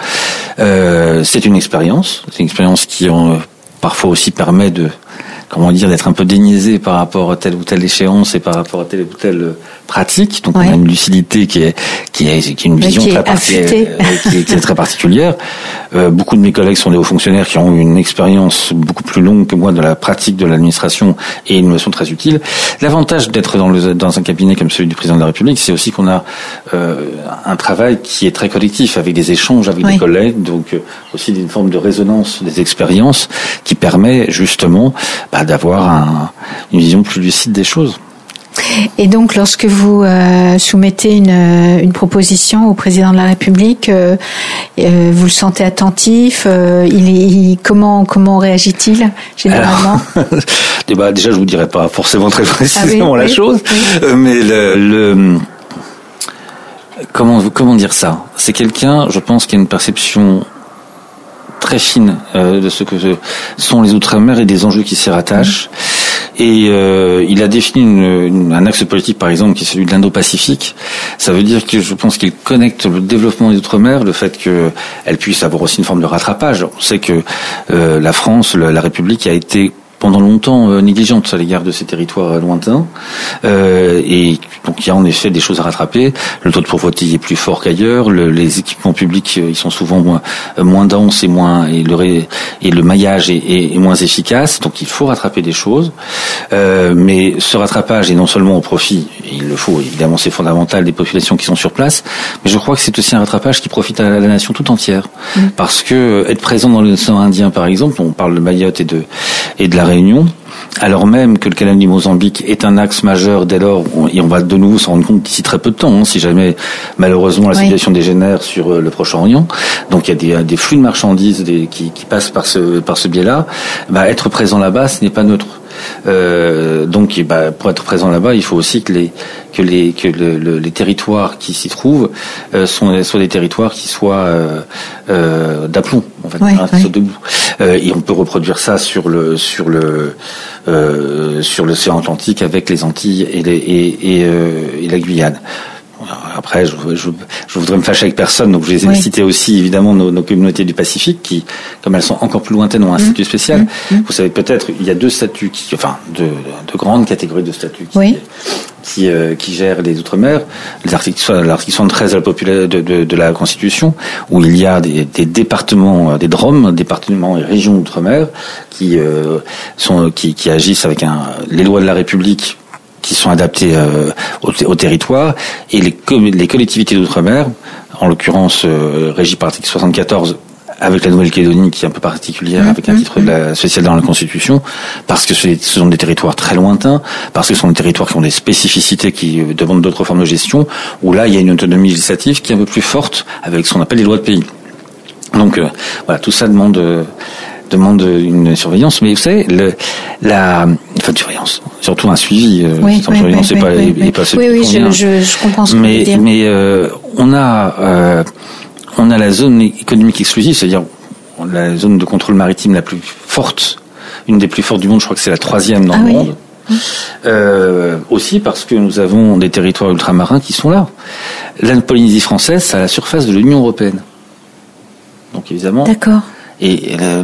Euh, c'est une expérience, c'est une expérience qui en, parfois aussi permet de comment dire d'être un peu déniaisé par rapport à telle ou telle échéance et par rapport à telle ou telle pratique. Donc oui. on a une lucidité qui est qui est qui est une vision qui très est particulière, qui, qui est très particulière. Euh, beaucoup de mes collègues sont des hauts fonctionnaires qui ont eu une expérience beaucoup plus longue que moi de la pratique de l'administration et une notion très utile. L'avantage d'être dans le dans un cabinet comme celui du président de la République, c'est aussi qu'on a euh, un travail qui est très collectif avec des échanges avec oui. des collègues, donc euh, aussi une forme de résonance des expériences qui permet justement bah, d'avoir un, une vision plus lucide des choses. Et donc, lorsque vous euh, soumettez une, une proposition au président de la République, euh, euh, vous le sentez attentif. Euh, il, il, comment comment réagit-il généralement ? Alors, bah, déjà, je vous dirais pas forcément très précisément ah oui, la oui, chose, oui. Euh, mais le, le comment comment dire ça ? C'est quelqu'un, je pense, qui a une perception très fine euh, de ce que sont les Outre-mer et des enjeux qui s'y rattachent. Et euh, il a défini une, une, un axe politique, par exemple, qui est celui de l'Indo-Pacifique. Ça veut dire que je pense qu'il connecte le développement des Outre-mer, le fait qu'elle puisse avoir aussi une forme de rattrapage. On sait que euh, la France, la, la République a été pendant longtemps euh, négligente à l'égard de ces territoires euh, lointains, euh, et donc il y a en effet des choses à rattraper. Le taux de pauvreté est plus fort qu'ailleurs, le, les équipements publics euh, ils sont souvent moins, euh, moins denses et moins et le ré, et le maillage est, est, est moins efficace, donc il faut rattraper des choses. Euh, mais ce rattrapage est non seulement au profit, il le faut évidemment, c'est fondamental, des populations qui sont sur place, mais je crois que c'est aussi un rattrapage qui profite à la, la nation tout entière, mmh. parce que être présent dans l'océan Indien par exemple, on parle de Mayotte et de et de la Réunion, alors même que le canal du Mozambique est un axe majeur dès lors, on, et on va de nouveau s'en rendre compte d'ici très peu de temps, hein, si jamais malheureusement la oui. situation dégénère sur euh, le Proche-Orient. Donc il y a des, des flux de marchandises des, qui, qui passent par ce, par ce biais-là. Bah, être présent là-bas, ce n'est pas neutre. Euh, donc, bah, pour être présent là-bas, il faut aussi que les que les que le, le, les territoires qui s'y trouvent euh, sont soient des territoires qui soient euh, euh, d'aplomb, en fait, oui, hein, oui. debout. Euh, et on peut reproduire ça sur le sur le euh, sur l'océan Atlantique avec les Antilles et les et et, euh, et la Guyane. Après, je, je, je voudrais me fâcher avec personne, donc je vais oui. citer aussi évidemment nos, nos communautés du Pacifique qui, comme elles sont encore plus lointaines, ont un mmh. statut spécial. Mmh. Vous savez peut-être, il y a deux statuts, qui, enfin de, de grandes catégories de statuts qui, oui. qui, euh, qui gèrent les Outre-mer. L'article soixante-treize de la, popula- de, de, de la Constitution, où il y a des, des départements, des D R O M, départements et régions d'Outre-mer, qui euh, sont qui, qui agissent avec un, les lois de la République, qui sont adaptés euh, au, au territoire, et les, les collectivités d'outre-mer, en l'occurrence euh, régies par l'article soixante-quatorze, avec la Nouvelle-Calédonie qui est un peu particulière, mmh, avec un titre de la, spécial dans la Constitution, parce que ce sont des territoires très lointains, parce que ce sont des territoires qui ont des spécificités qui demandent d'autres formes de gestion, où là il y a une autonomie législative qui est un peu plus forte, avec ce qu'on appelle les lois de pays. Donc euh, voilà, tout ça demande... Euh, demande une surveillance. Mais vous savez, le, la, enfin, surveillance, surtout un suivi. Oui, sans oui, surveillance, oui, c'est oui, pas, oui, pas oui, oui, je, je, je comprends ce que mais, vous voulez dire. Mais euh, on a, euh, on a la zone économique exclusive, c'est-à-dire la zone de contrôle maritime la plus forte, une des plus fortes du monde. Je crois que c'est la troisième dans ah, le oui. monde. Euh, aussi parce que nous avons des territoires ultramarins qui sont là. La Polynésie française, c'est à la surface de l'Union européenne. Donc évidemment. D'accord. Et le,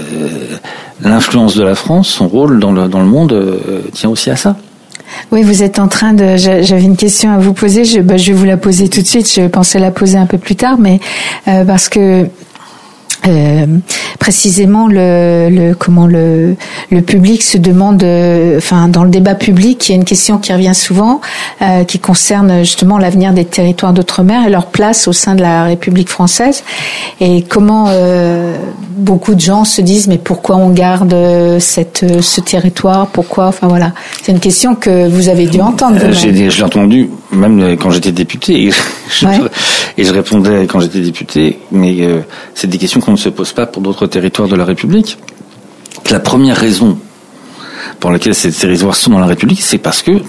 le, l'influence de la France, son rôle dans le dans le monde euh, tient aussi à ça. Oui, vous êtes en train de. J'avais une question à vous poser. Je, bah, je vais vous la poser tout de suite. Je pensais la poser un peu plus tard, mais euh, parce que. Euh, précisément le, le comment le le public se demande, euh, enfin dans le débat public, il y a une question qui revient souvent, euh, qui concerne justement l'avenir des territoires d'outre-mer et leur place au sein de la République française, et comment euh, beaucoup de gens se disent mais pourquoi on garde cette ce territoire, pourquoi, enfin voilà, c'est une question que vous avez dû entendre. Euh, j'ai, je l'ai entendu même quand j'étais député et je, ouais. et je répondais quand j'étais député, mais euh, c'est des questions qu'on ne se pose pas pour d'autres territoires de la République. La première raison pour laquelle ces territoires sont dans la République, c'est parce que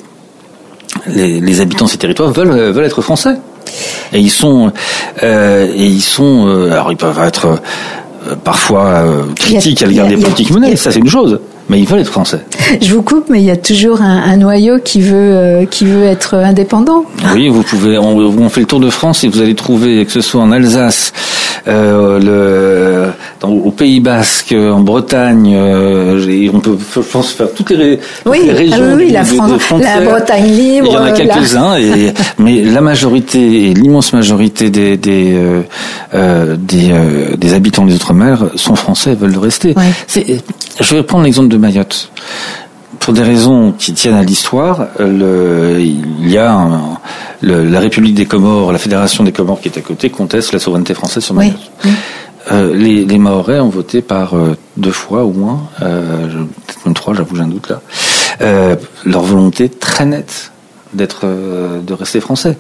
les, les habitants de ces territoires veulent veulent être français. Et ils sont euh, et ils sont euh, alors ils peuvent être euh, parfois euh, critiques à l'égard des politiques menées, ça c'est une chose. Mais ils veulent être français. Je vous coupe, mais il y a toujours un, un noyau qui veut euh, qui veut être indépendant. Oui, vous pouvez. On, on fait le tour de France et vous allez trouver, que ce soit en Alsace, euh, le, dans, au Pays Basque, en Bretagne, euh, on peut, je pense, faire toutes les, oui, toutes les régions. Ah oui, oui, de, la, de, France, de frontières. La Bretagne libre. Il y en a quelques-uns, la... et, mais la majorité, et l'immense majorité des des euh, euh, des, euh, des habitants des Outre-mer sont français et veulent le rester. Ouais. C'est, je vais prendre l'exemple de Mayotte. Pour des raisons qui tiennent à l'histoire, le, il y a un, le, la République des Comores, la Fédération des Comores qui est à côté, conteste la souveraineté française sur Mayotte. Oui. Euh, les, les Mahorais ont voté par euh, deux fois au moins, euh, peut-être même trois, j'avoue, j'ai un doute là, euh, leur volonté très nette d'être, euh, de rester français.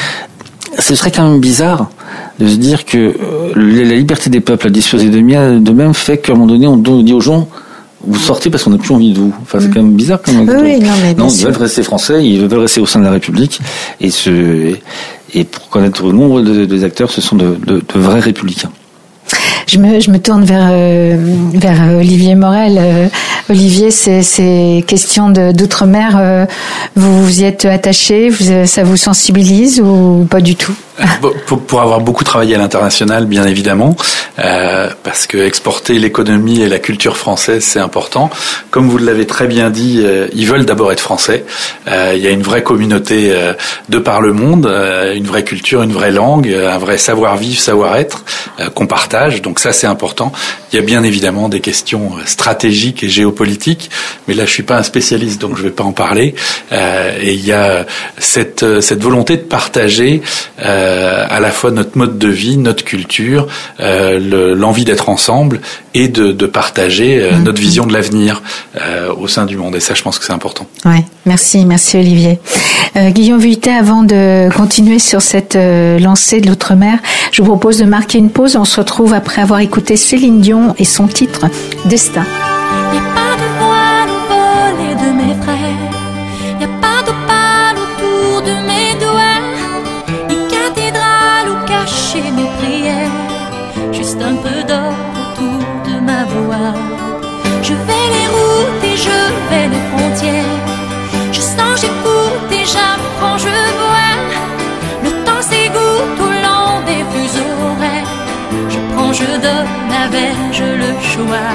Ce serait quand même bizarre de se dire que euh, la liberté des peuples à disposer de même fait qu'à un moment donné, on dit aux gens, vous sortez parce qu'on n'a plus envie de vous. Enfin, c'est quand même bizarre quand même. Oui, oui, non, mais non, ils sûr. veulent rester français, ils veulent rester au sein de la République, et ce, et pour connaître le nombre de, des acteurs, ce sont de, de, de vrais républicains. Je me, je me tourne vers, euh, vers Olivier Morel. Euh, Olivier, ces, ces questions de, d'outre-mer, euh, vous vous y êtes attaché, vous, ça vous sensibilise ou pas du tout? Pour, pour avoir beaucoup travaillé à l'international, bien évidemment, euh, parce que exporter l'économie et la culture française, c'est important. Comme vous l'avez très bien dit, euh, ils veulent d'abord être français. Euh, il y a une vraie communauté euh, de par le monde, euh, une vraie culture, une vraie langue, un vrai savoir-vivre, savoir-être euh, qu'on partage. Donc ça, c'est important. Il y a bien évidemment des questions stratégiques et géopolitiques, mais là, je suis pas un spécialiste, donc je vais pas en parler. Euh, et il y a cette cette volonté de partager euh, à la fois notre mode de vie, notre culture, euh, le, l'envie d'être ensemble et de, de partager euh, mmh. notre vision de l'avenir euh, au sein du monde. Et ça, je pense que c'est important. Ouais, merci, merci Olivier. Euh, Guillaume Vuittet, avant de continuer sur cette euh, lancée de l'outre-mer, je vous propose de marquer une pause. On se retrouve après avoir écouté Céline Dion et son titre Destin. Y a pas de voile au volet de mes frères, y a pas d'opale autour de mes doigts, ni cathédrale où cacher mes prières, juste un peu d'or autour de ma voix. Je vais les routes et je vais les frontières, je sens, j'écoute et j'apprends, je vois. Le temps s'égoutte au long des fuseaux horaires, je prends, je donne, avais-je le choix?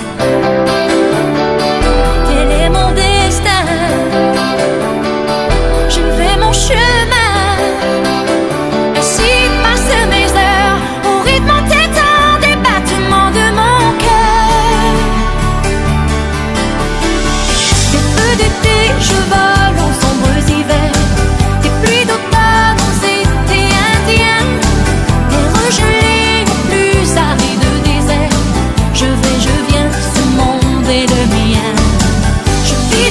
Quel est mon destin? Je vais mon chemin, ainsi passent mes heures au rythme entêtant des battements de mon cœur. Des feux d'été, je vole aux sombres hivers, des pluies d'automne aux étés indiens, des regelés aux plus arides déserts. Je vais, je viens, ce monde est le mien. Je vis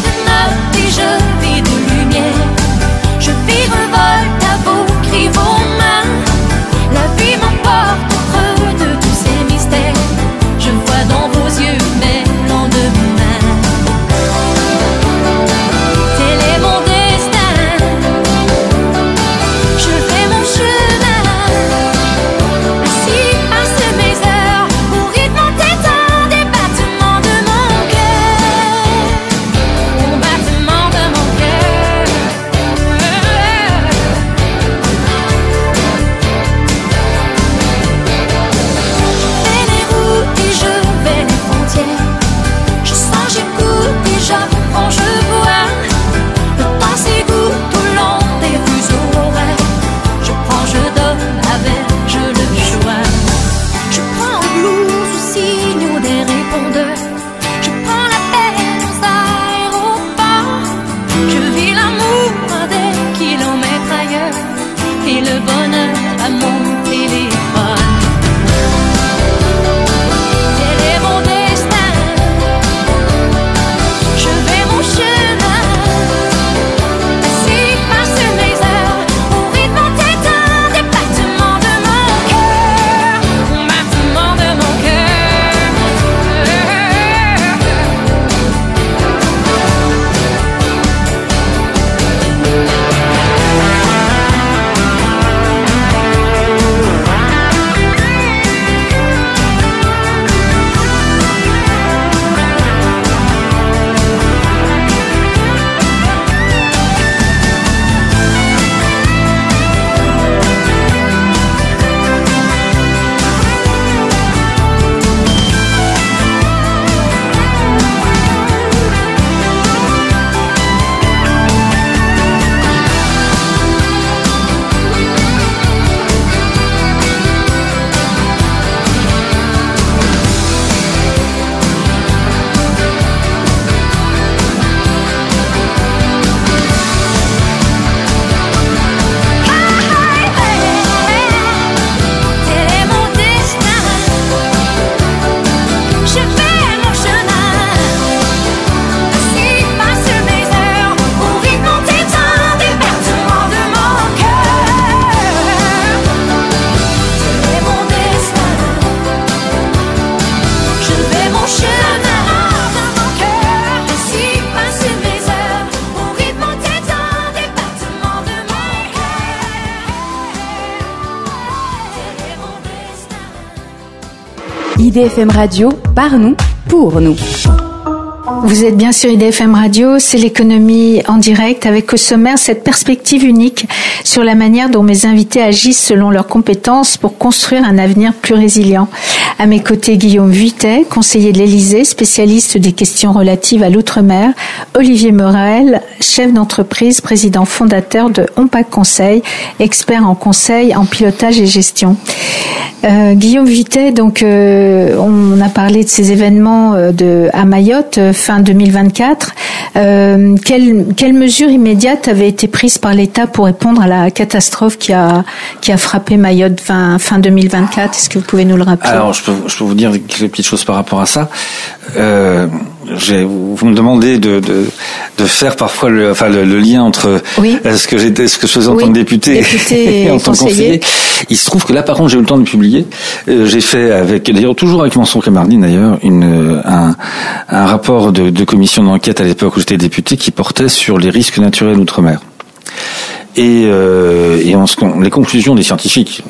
I D F M Radio, par nous, pour nous. Vous êtes bien sur I D F M Radio, c'est l'économie en direct avec au sommaire cette perspective unique sur la manière dont mes invités agissent selon leurs compétences pour construire un avenir plus résilient. À mes côtés, Guillaume Vuittet, conseiller de l'Élysée, spécialiste des questions relatives à l'outre-mer, Olivier Morel, chef d'entreprise, président fondateur de Ompac Conseil, expert en conseil, en pilotage et gestion. Euh, Guillaume Vuittet, donc euh, on a parlé de ces événements de à Mayotte fin deux mille vingt-quatre. Euh, quelles quelles mesures immédiates avaient été prises par l'État pour répondre à la catastrophe qui a qui a frappé Mayotte fin fin deux mille vingt-quatre? Est-ce que vous pouvez nous le rappeler? Alors je peux je peux vous dire quelques petites choses par rapport à ça. Euh, j'ai, vous me demandez de, de, de faire parfois le, enfin le, le lien entre oui. ce que j'étais, ce que je faisais en oui. tant que député, député et en tant que conseiller. Il se trouve que là, par contre, j'ai eu le temps de publier. Euh, j'ai fait avec, d'ailleurs, toujours avec Mansour Kamardine, d'ailleurs, une, un, un rapport de, de commission d'enquête à l'époque où j'étais député qui portait sur les risques naturels outre-mer. Et, euh, et en ce, les conclusions des scientifiques.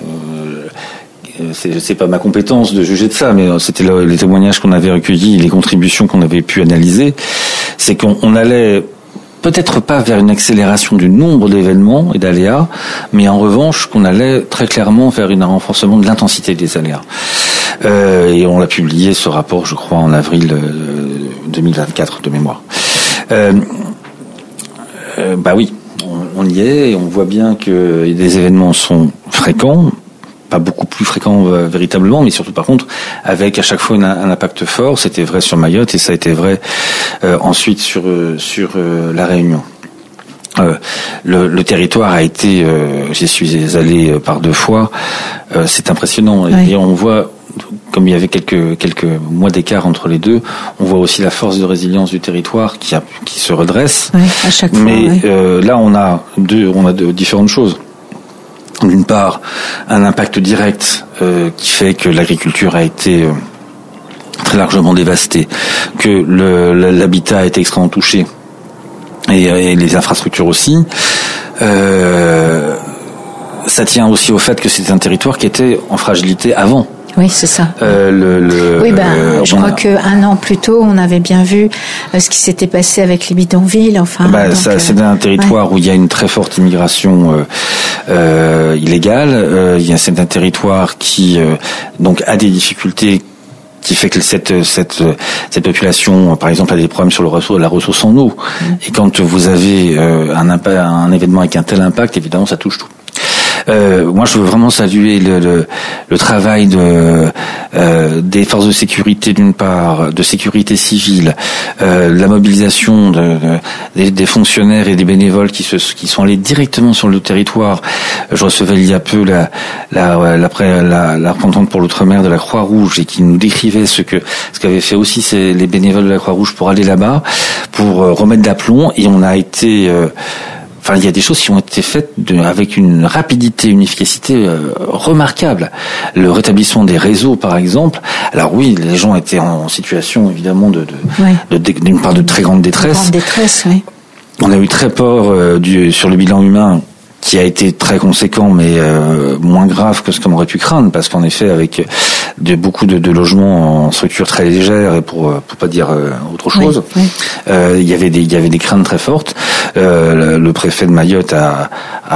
C'est, c'est pas ma compétence de juger de ça, mais c'était le, les témoignages qu'on avait recueillis, les contributions qu'on avait pu analyser. C'est qu'on on allait peut-être pas vers une accélération du nombre d'événements et d'aléas, mais en revanche qu'on allait très clairement vers un renforcement de l'intensité des aléas. Euh, et on l'a publié ce rapport, je crois, en avril deux mille vingt-quatre de mémoire. Euh, euh, bah oui, on, on y est, et on voit bien que les événements sont fréquents. Pas beaucoup plus fréquent euh, véritablement, mais surtout par contre avec à chaque fois une, un impact fort. C'était vrai sur Mayotte et ça a été vrai euh, ensuite sur euh, sur euh, la Réunion. Euh, le, le territoire a été, euh, j'y suis allé par deux fois. Euh, c'est impressionnant oui. Et on voit, comme il y avait quelques quelques mois d'écart entre les deux, on voit aussi la force de résilience du territoire qui a, qui se redresse. Oui, à chaque fois. Mais oui. euh, là, on a deux, on a deux différentes choses. D'une part, un impact direct euh, qui fait que l'agriculture a été euh, très largement dévastée, que le, l'habitat a été extrêmement touché, et, et les infrastructures aussi. Euh, ça tient aussi au fait que c'était un territoire qui était en fragilité avant. Oui, c'est ça. Euh, le, le, oui, ben, euh, je crois a... qu'un an plus tôt, on avait bien vu euh, ce qui s'était passé avec les bidonvilles. Enfin, bah, donc, ça, euh, c'est un territoire ouais. où il y a une très forte immigration euh, euh, illégale. Euh, il y a, c'est un territoire qui euh, donc a des difficultés, qui fait que cette cette cette population, par exemple, a des problèmes sur le ressource, la ressource en eau. Mmh. Et quand vous avez euh, un impact, un événement avec un tel impact, évidemment, ça touche tout. Euh, moi, je veux vraiment saluer le, le, le travail de, euh, des forces de sécurité d'une part, de sécurité civile, euh, la mobilisation de, de, des, des fonctionnaires et des bénévoles qui, se, qui sont allés directement sur le territoire. Je recevais il y a peu la, la, la, la, la représentante pour l'outre-mer de la Croix-Rouge et qui nous décrivait ce que ce qu'avaient fait aussi ces, les bénévoles de la Croix-Rouge pour aller là-bas, pour euh, remettre d'aplomb. Et on a été... Euh, Enfin, il y a des choses qui ont été faites de, avec une rapidité, une efficacité euh, remarquable. Le rétablissement des réseaux, par exemple. Alors oui, les gens étaient en situation, évidemment, de, de, oui. de, de d'une part de très grande détresse. Grande détresse, oui. On a eu très peur euh, du, sur le bilan humain, qui a été très conséquent, mais euh, moins grave que ce qu'on aurait pu craindre, parce qu'en effet, avec de, beaucoup de, de logements en structure très légère, et pour pour pas dire euh, autre chose, oui, oui. Euh, il y avait des il y avait des craintes très fortes. Euh, le, le préfet de Mayotte a,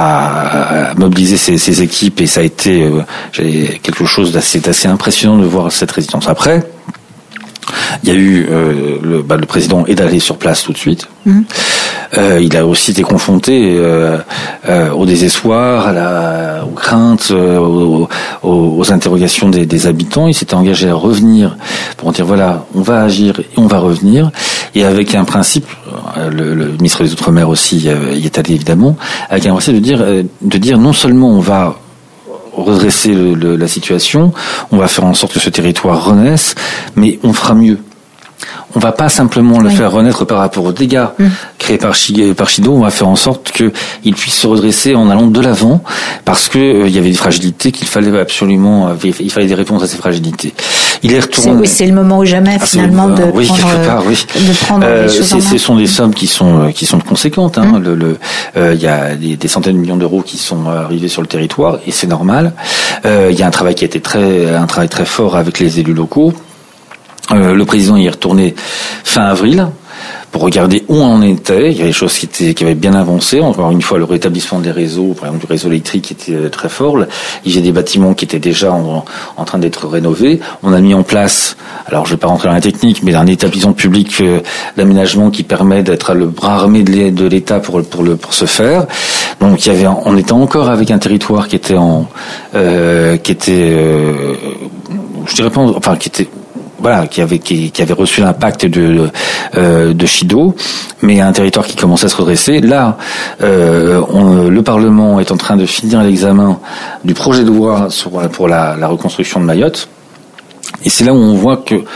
a, a mobilisé ses, ses équipes, et ça a été euh, j'ai quelque chose d'assez d'assez impressionnant de voir cette résistance. Après, il y a eu euh, le, bah, le président est allé sur place tout de suite. Mmh. Euh, il a aussi été confronté euh, euh, au désespoir, à la, aux craintes, euh, aux, aux, aux interrogations des, des habitants. Il s'était engagé à revenir pour dire voilà, on va agir et on va revenir. Et avec un principe, euh, le, le ministre des Outre-mer aussi euh, y est allé évidemment, avec un principe de dire, euh, de dire non seulement on va redresser le, le, la situation, on va faire en sorte que ce territoire renaisse, mais on fera mieux. on va pas simplement le oui. faire renaître par rapport aux dégâts mmh. créés par, par Chido, on va faire en sorte qu'il puisse se redresser en allant de l'avant, parce que euh, il y avait des fragilités qu'il fallait absolument, euh, il fallait des réponses à ces fragilités. Il est retourné. C'est, oui, c'est le moment ou jamais ah, finalement de, oui, prendre, part, oui. de prendre euh, les choses en main. Ce sont des sommes qui sont qui sont conséquentes. Hein. Mmh. Le, le, euh, il y a des, des centaines de millions d'euros qui sont arrivés sur le territoire et c'est normal. Euh, il y a un travail qui a été très un travail très fort avec les élus locaux. Euh, le président y est retourné fin avril pour regarder où on en était. Il y a des choses qui étaient qui avaient bien avancé. Encore une fois, le rétablissement des réseaux, par exemple du réseau électrique, était très fort. Il y a des bâtiments qui étaient déjà en, en train d'être rénovés. On a mis en place, alors je ne vais pas rentrer dans la technique, mais un établissement public euh, d'aménagement qui permet d'être le bras armé de l'État pour pour le pour se faire. Donc il y avait, on était encore avec un territoire qui était en euh, qui était, euh, je dirais pas, enfin qui était Voilà, qui avait qui, qui avait reçu l'impact de euh, de Chido, mais un territoire qui commençait à se redresser. Là, euh, on, le Parlement est en train de finir l'examen du projet de loi sur, pour la, la reconstruction de Mayotte, et c'est là où on voit que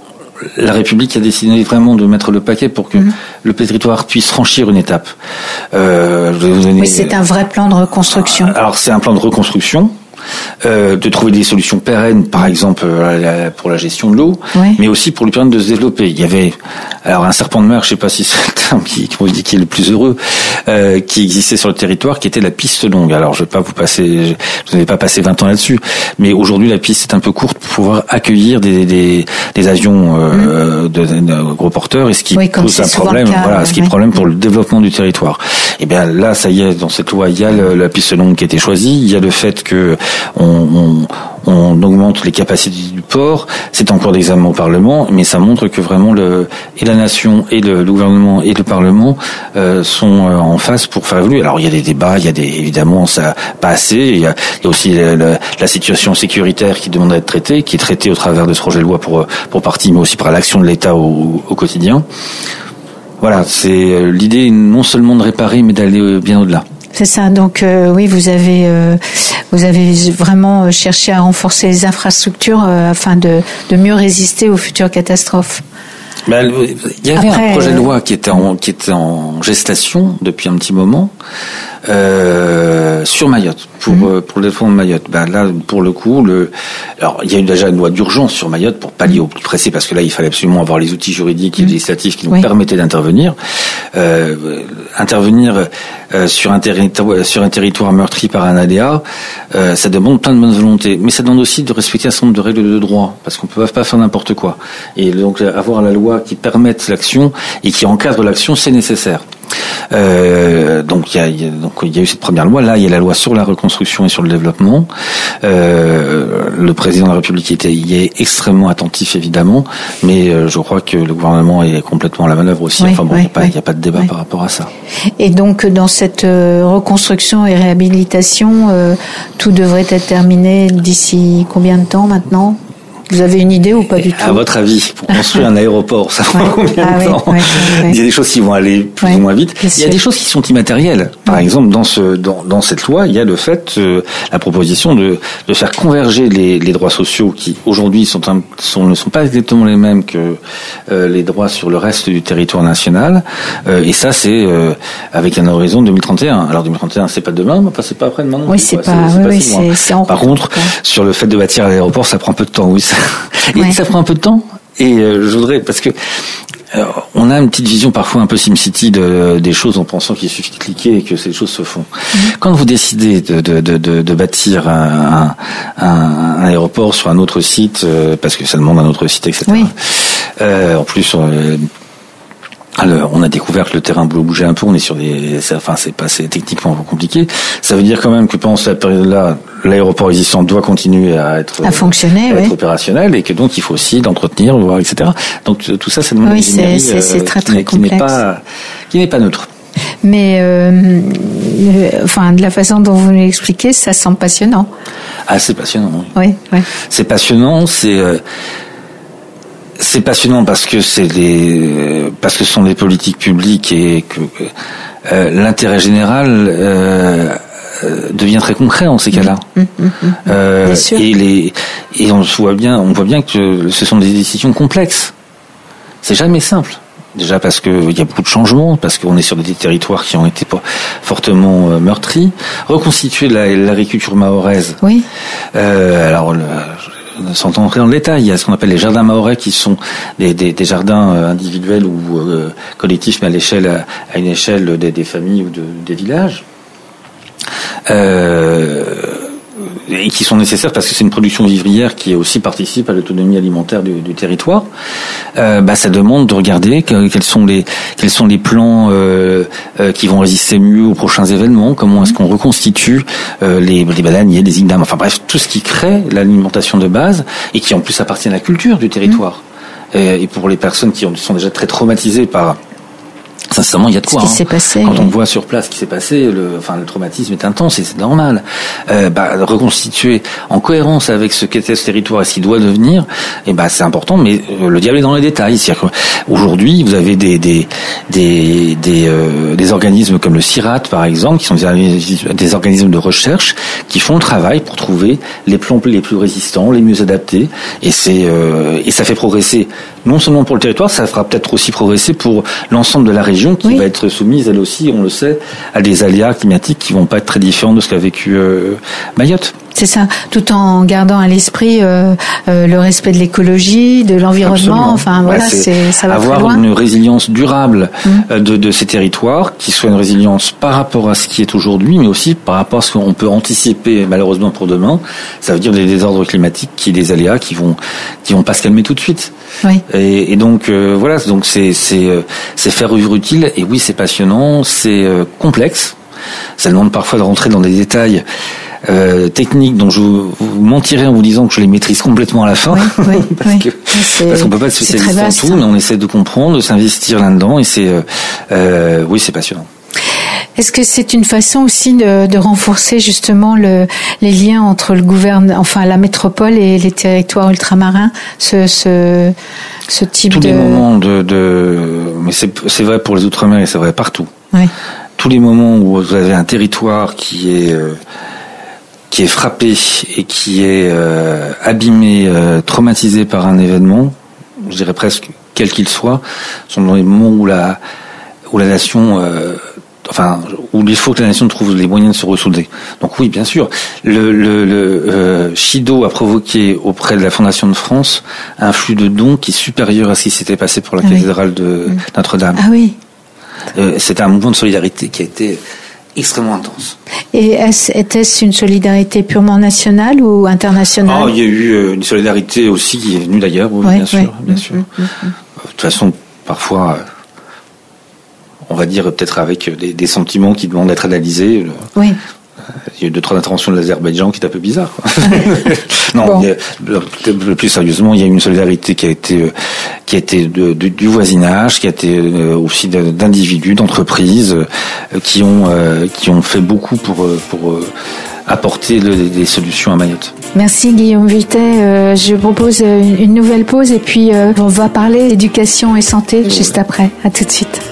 la République a décidé vraiment de mettre le paquet pour que mmh. le territoire puisse franchir une étape. Euh, je vais vous donner... Oui, c'est un vrai plan de reconstruction. Alors, c'est un plan de reconstruction. Euh, de trouver des solutions pérennes, par exemple euh, pour la gestion de l'eau, oui. mais aussi pour lui permettre de se développer. Il y avait alors un serpent de mer, je sais pas si c'est le terme qui, qui est le plus heureux, euh, qui existait sur le territoire, qui était la piste longue. Alors je vais pas vous passer, je n'avais pas passé vingt ans là-dessus, mais aujourd'hui la piste est un peu courte pour pouvoir accueillir des des, des avions euh, mmh. de, de, de gros porteurs, et ce qui oui, pose un problème, cas, voilà, ce qui est oui. problème pour le développement du territoire. Et bien là, ça y est, dans cette loi, il y a le, la piste longue qui a été choisie, il y a le fait que On, on, on augmente les capacités du port. C'est en cours d'examen au Parlement, mais ça montre que vraiment le, et la nation et le, le gouvernement et le Parlement euh, sont euh, en face pour faire évoluer. Alors il y a des débats, il y a des, évidemment ça pas assez. Il y a, il y a aussi la, la, la situation sécuritaire qui demande à être traitée, qui est traitée au travers de ce projet de loi pour pour partie, mais aussi par l'action de l'État au, au quotidien. Voilà, c'est l'idée non seulement de réparer, mais d'aller bien au-delà. C'est ça. Donc euh, oui, vous avez euh, vous avez vraiment cherché à renforcer les infrastructures euh, afin de de mieux résister aux futures catastrophes. Ben, il y avait Après, un projet de loi qui était en qui était en gestation depuis un petit moment euh, sur Mayotte pour mmh. pour le développement de Mayotte. Ben là, pour le coup, le alors il y a eu déjà une loi d'urgence sur Mayotte pour pallier au plus pressé, parce que là il fallait absolument avoir les outils juridiques et mmh. législatifs qui nous oui. permettaient d'intervenir. Euh, intervenir euh, sur un territoire sur un territoire meurtri par un aléa, euh, ça demande plein de bonne volonté, mais ça demande aussi de respecter un certain nombre de règles de droit, parce qu'on peut pas faire n'importe quoi. Et donc avoir la loi qui permette l'action et qui encadre l'action, c'est nécessaire. Euh, donc il y a, y a donc il y a eu cette première loi. Là il y a la loi sur la reconstruction et sur le développement. Euh, le président de la République était y est extrêmement attentif évidemment, mais euh, je crois que le gouvernement est complètement à la manœuvre aussi. Oui, enfin bon, il oui, n'y a pas, oui. y a pas de débat oui. par rapport à ça. Et donc dans cette euh, reconstruction et réhabilitation, euh, tout devrait être terminé d'ici combien de temps maintenant ? Vous avez une idée ou pas du tout ? À votre avis, pour construire un aéroport, ça prend ouais. combien ah, de temps oui, oui, oui. Il y a des choses qui vont aller plus oui, ou moins vite. Il y a sûr. des choses qui sont immatérielles. Par oui. exemple, dans ce dans, dans cette loi, il y a le fait, euh, la proposition de de faire converger les, les droits sociaux qui aujourd'hui sont, un, sont ne sont pas exactement les mêmes que euh, les droits sur le reste du territoire national. Euh, et ça, c'est euh, avec un horizon deux mille trente et un. Alors deux mille trente et un, c'est pas demain, mais c'est pas après demain. Oui, c'est pas. C'est, c'est oui, pas oui, si c'est, c'est en Par contre, quoi. sur le fait de bâtir l'aéroport, ça prend un peu de temps. Oui, ça. Et ouais. ça prend un peu de temps. Et euh, je voudrais, parce que euh, on a une petite vision parfois un peu SimCity de, des choses en pensant qu'il suffit de cliquer et que ces choses se font. Mmh. Quand vous décidez de, de, de, de, de bâtir un, un, un aéroport sur un autre site, euh, parce que ça demande un autre site, et cetera. Oui. Euh, en plus, euh, alors, on a découvert que le terrain bougeait un peu, on est sur des, c'est, enfin, c'est pas, c'est techniquement compliqué. Ça veut dire quand même que pendant cette période-là, l'aéroport existant doit continuer à être, à fonctionner, à être oui. opérationnel, et que donc il faut aussi l'entretenir, voir, et cetera. Donc, tout ça, c'est oui, c'est, c'est, c'est très, très qui, complexe. Qui n'est pas, qui n'est pas neutre. Mais, euh, euh, enfin, de la façon dont vous l'expliquez, ça semble passionnant. Ah, c'est passionnant, oui. Oui, oui. C'est passionnant, c'est, euh, C'est passionnant parce que c'est des, parce que ce sont des politiques publiques et que euh, l'intérêt général euh, devient très concret en ces cas-là. Mmh, mmh, mmh. Euh, Bien sûr. Et les et on voit bien, on voit bien que ce sont des décisions complexes. c'est jamais simple. Déjà parce que il y a beaucoup de changements, parce qu'on est sur des territoires qui ont été fortement euh, meurtris. Reconstituer la, l'agriculture mahoraise. Oui. Euh, alors, le, sans entrer dans le détail, il y a ce qu'on appelle les jardins mahorais qui sont des, des, des jardins individuels ou euh, collectifs, mais à l'échelle, à, à une échelle des, des familles ou de, des villages. Euh, et qui sont nécessaires parce que c'est une production vivrière qui aussi participe à l'autonomie alimentaire du, du territoire. Euh, bah, ça demande de regarder que, quels sont les quels sont les plans euh, euh, qui vont résister mieux aux prochains événements. Comment est-ce qu'on reconstitue euh, les, les bananiers, les ignames, enfin bref, tout ce qui crée l'alimentation de base et qui en plus appartient à la culture du territoire. Mmh. Et, et pour les personnes qui ont, sont déjà très traumatisées par sincèrement, il y a de quoi. Ce qui hein. s'est passé, Quand oui. on voit sur place ce qui s'est passé, le, enfin, le traumatisme est intense et c'est normal. Euh, bah, reconstituer en cohérence avec ce qu'était ce territoire et ce qu'il doit devenir, et bah, c'est important. Mais euh, le diable est dans les détails. C'est-à-dire qu'aujourd'hui, vous avez des des des des, euh, des organismes comme le CIRAT, par exemple, qui sont des, des organismes de recherche qui font le travail pour trouver les plants les plus résistants, les mieux adaptés. Et c'est euh, et ça fait progresser non seulement pour le territoire, ça fera peut-être aussi progresser pour l'ensemble de la région qui oui. va être soumise, elle aussi, on le sait, à des aléas climatiques qui vont pas être très différents de ce qu'a vécu euh, Mayotte. C'est ça, tout en gardant à l'esprit euh, euh, le respect de l'écologie, de l'environnement. Absolument. Enfin voilà, ouais, c'est, c'est ça va avoir très loin. Une résilience durable mmh. de, de ces territoires, qui soit une résilience par rapport à ce qui est aujourd'hui, mais aussi par rapport à ce qu'on peut anticiper malheureusement pour demain. Ça veut dire des désordres climatiques, qui des aléas qui vont qui vont pas se calmer tout de suite. Oui. Et, et donc euh, voilà, donc c'est c'est c'est faire œuvre utile. Et oui, c'est passionnant, c'est euh, complexe. Ça demande parfois de rentrer dans des détails. Euh, techniques dont je vous mentirais en vous disant que je les maîtrise complètement à la fin, oui, oui, parce, oui. que, parce qu'on peut pas être spécialiste en tout, mais on essaie de comprendre, de s'investir là-dedans, et c'est, euh, euh, oui, c'est passionnant. Est-ce que c'est une façon aussi de, de renforcer justement le, les liens entre le gouvernement, enfin la métropole et les territoires ultramarins, ce, ce, ce type Tous de... les moments de, de, mais c'est, c'est vrai pour les outre-mer et c'est vrai partout. Oui. Tous les moments où vous avez un territoire qui est euh, qui est frappé et qui est euh, abîmé, euh, traumatisé par un événement, je dirais presque quel qu'il soit, sont dans les moments où la où la nation, euh, enfin où il faut que la nation trouve les moyens de se ressouder. Donc oui, bien sûr, le le, le euh, Chido a provoqué auprès de la Fondation de France un flux de dons qui est supérieur à ce qui s'était passé pour la ah cathédrale oui. de mmh. Notre-Dame. Ah oui. Euh, c'était un mouvement de solidarité qui a été extrêmement intense. Et était-ce une solidarité purement nationale ou internationale ? Oh, il y a eu une solidarité aussi qui est venue d'ailleurs, oui, ouais, bien sûr, ouais. bien sûr. Mmh, mmh, mmh. De toute façon, parfois, on va dire peut-être avec des, des sentiments qui demandent d'être analysés. Oui. Il y a eu deux, trois interventions de l'Azerbaïdjan qui est un peu bizarre. non, bon. il y a, plus sérieusement, il y a eu une solidarité qui a été, qui a été de, de, du voisinage, qui a été aussi d'individus, d'entreprises, qui ont, qui ont fait beaucoup pour, pour apporter le, des solutions à Mayotte. Merci Guillaume Vuittet. Euh, je propose une, une nouvelle pause et puis euh, on va parler d'éducation et santé oui. juste après. À tout de suite.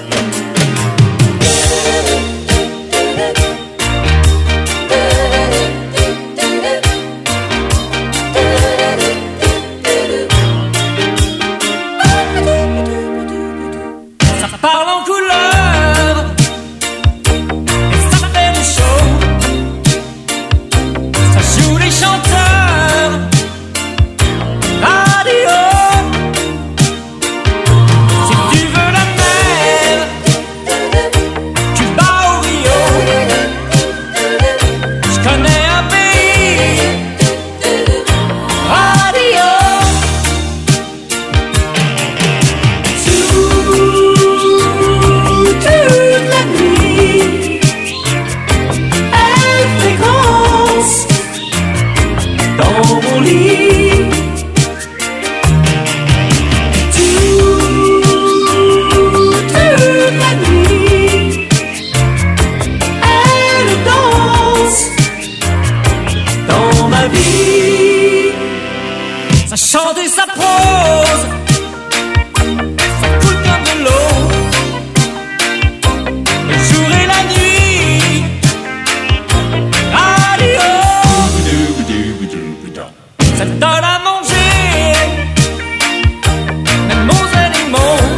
Ça donne à manger, même aux animaux.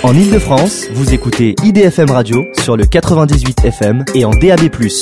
En Ile-de-France, vous écoutez I D F M Radio sur le quatre-vingt-dix-huit F M et en D A B plus.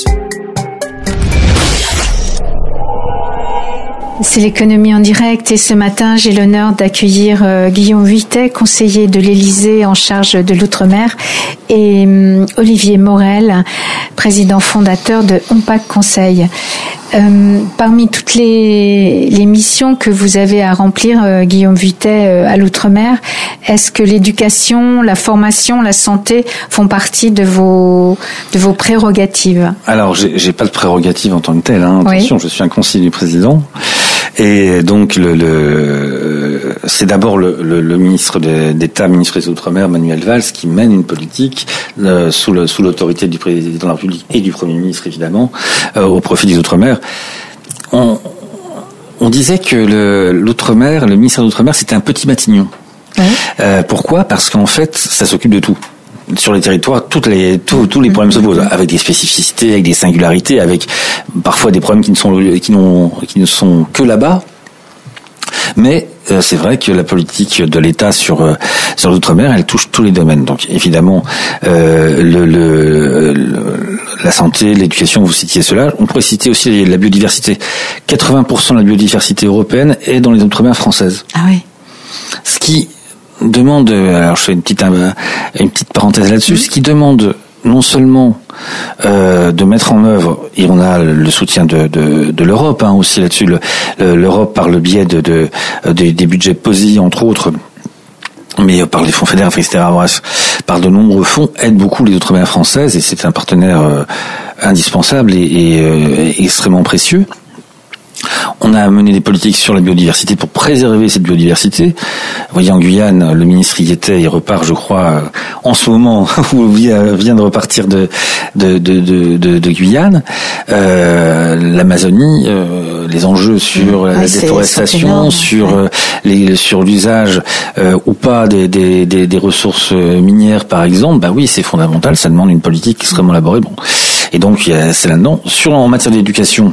C'est l'économie en direct et ce matin, j'ai l'honneur d'accueillir euh, Guillaume Vuittet, conseiller de l'Élysée en charge de l'Outre-mer, et euh, Olivier Morel, président fondateur de ONPAC Conseil. Euh, parmi toutes les, les missions que vous avez à remplir, euh, Guillaume Vuittet, euh, à l'Outre-mer, est-ce que l'éducation, la formation, la santé font partie de vos de vos prérogatives? Alors, j'ai, j'ai pas de prérogatives en tant que telle. Hein. Attention, oui. Je suis un conseiller du président. Et donc, le, le, c'est d'abord le, le, le ministre d'État, ministre des Outre-mer, Manuel Valls, qui mène une politique euh, sous, le, sous l'autorité du président de la République et du Premier ministre, évidemment, euh, au profit des Outre-mer. On, on disait que le, l'Outre-mer, le ministère de l'Outre-mer, c'était un petit Matignon. Oui. Euh, pourquoi ? Parce qu'en fait, ça s'occupe de tout. Sur les territoires, toutes les, tous, tous les problèmes se posent, avec des spécificités, avec des singularités, avec parfois des problèmes qui ne sont, qui n'ont, qui ne sont que là-bas. Mais euh, c'est vrai que la politique de l'État sur euh, sur l'outre-mer, elle touche tous les domaines. Donc évidemment, euh, le, le, le la santé, l'éducation, vous citiez cela. On pourrait citer aussi la biodiversité. quatre-vingts pour cent de la biodiversité européenne est dans les outre-mer françaises. Ah oui. Ce qui demande, alors je fais une petite une petite parenthèse là-dessus, mmh. ce qui demande non seulement euh, de mettre en œuvre, et on a le soutien de de, de l'Europe hein, aussi là-dessus, le, l'Europe par le biais de, de, de des budgets P O S I entre autres, mais par les fonds fédéraux, et cetera. Bref, par de nombreux fonds, aide beaucoup les outre-mer françaises et c'est un partenaire euh, indispensable et, et, euh, et extrêmement précieux. On a mené des politiques sur la biodiversité pour préserver cette biodiversité. Vous voyez, en Guyane, le ministre y était, il repart, je crois, en ce moment, où vient, vient de repartir de, de, de, de, de, de Guyane. Euh, L'Amazonie, euh, les enjeux sur la ouais, déforestation, sur ouais. les, sur l'usage euh, ou pas des, des, des, des ressources minières, par exemple. Bah oui, c'est fondamental. Ça demande une politique extrêmement élaborée. Bon, et donc c'est là-dedans. Sur en matière d'éducation.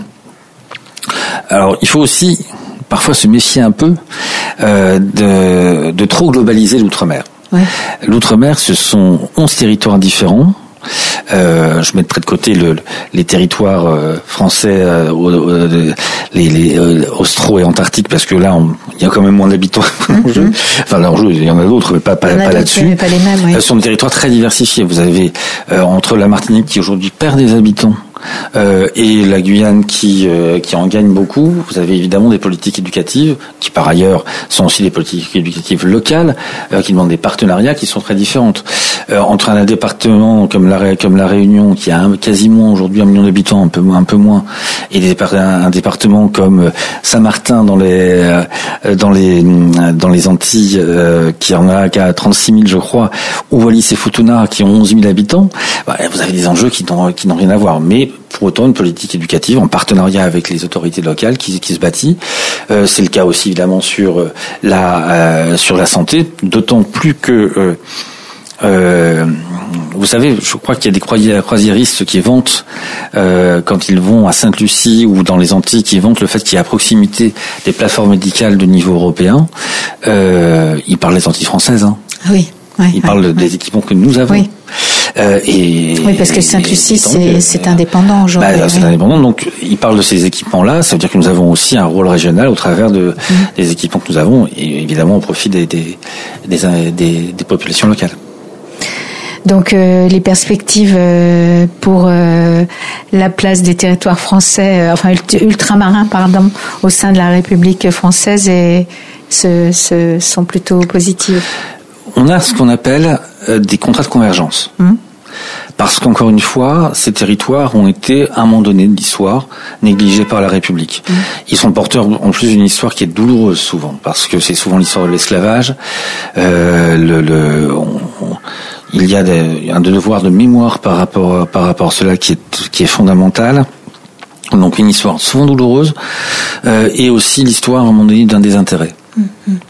Alors, il faut aussi parfois se méfier un peu euh, de, de trop globaliser l'outre-mer. Ouais. L'outre-mer, ce sont onze territoires différents. Euh, je mettrai de côté le, les territoires euh, français, euh, euh, les, les euh, austro et antarctiques, parce que là, il y a quand même moins d'habitants. Mm-hmm. Enfin, l'enjeu, il y en a d'autres, mais pas, pas, pas là-dessus. Mais pas les mêmes, oui. euh, ce sont des territoires très diversifiés. Vous avez euh, entre la Martinique qui aujourd'hui perd des habitants. Euh, et la Guyane qui euh, qui en gagne beaucoup. Vous avez évidemment des politiques éducatives qui par ailleurs sont aussi des politiques éducatives locales euh, qui demandent des partenariats qui sont très différentes. Euh, entre un département comme la comme la Réunion qui a un, quasiment aujourd'hui un million d'habitants, un peu un peu moins, et des, un, un département comme Saint-Martin dans les euh, dans les dans les Antilles euh, qui en a qu'à trente-six mille je crois, ou Wallis et Futuna qui ont onze mille habitants, bah, vous avez des enjeux qui n'ont qui n'ont rien à voir. Mais pour autant, une politique éducative en partenariat avec les autorités locales qui, qui se bâtit. Euh, c'est le cas aussi évidemment sur la euh, sur la santé, d'autant plus que euh, euh, vous savez, je crois qu'il y a des croisiéristes qui vantent euh, quand ils vont à Sainte-Lucie ou dans les Antilles, qui vantent le fait qu'il y a à proximité des plateformes médicales de niveau européen. Euh, ils parlent des Antilles françaises. Hein. Oui. Ouais, ils ouais, parlent ouais. des équipements que nous avons. Oui. Euh, et, oui, parce que Sainte-Lucie, c'est, c'est indépendant aujourd'hui. Bah, c'est oui. indépendant, donc ils parlent de ces équipements-là, ça veut dire que nous avons aussi un rôle régional au travers de, mmh. des équipements que nous avons, et évidemment au profit des, des, des, des, des populations locales. Donc euh, les perspectives euh, pour euh, la place des territoires français, euh, enfin ultramarins, pardon, au sein de la République française et, se, se, sont plutôt positives. On a ce qu'on appelle euh, des contrats de convergence. Mmh. Parce qu'encore une fois, ces territoires ont été, à un moment donné de l'histoire, négligés par la République. Mmh. Ils sont porteurs, en plus, d'une histoire qui est douloureuse souvent, parce que c'est souvent l'histoire de l'esclavage. Euh, le, le, on, on, il y a des, un devoir de mémoire par rapport, par rapport à cela qui est, qui est fondamental. Donc une histoire souvent douloureuse, euh, et aussi l'histoire, à un moment donné, d'un désintérêt. Mmh. Il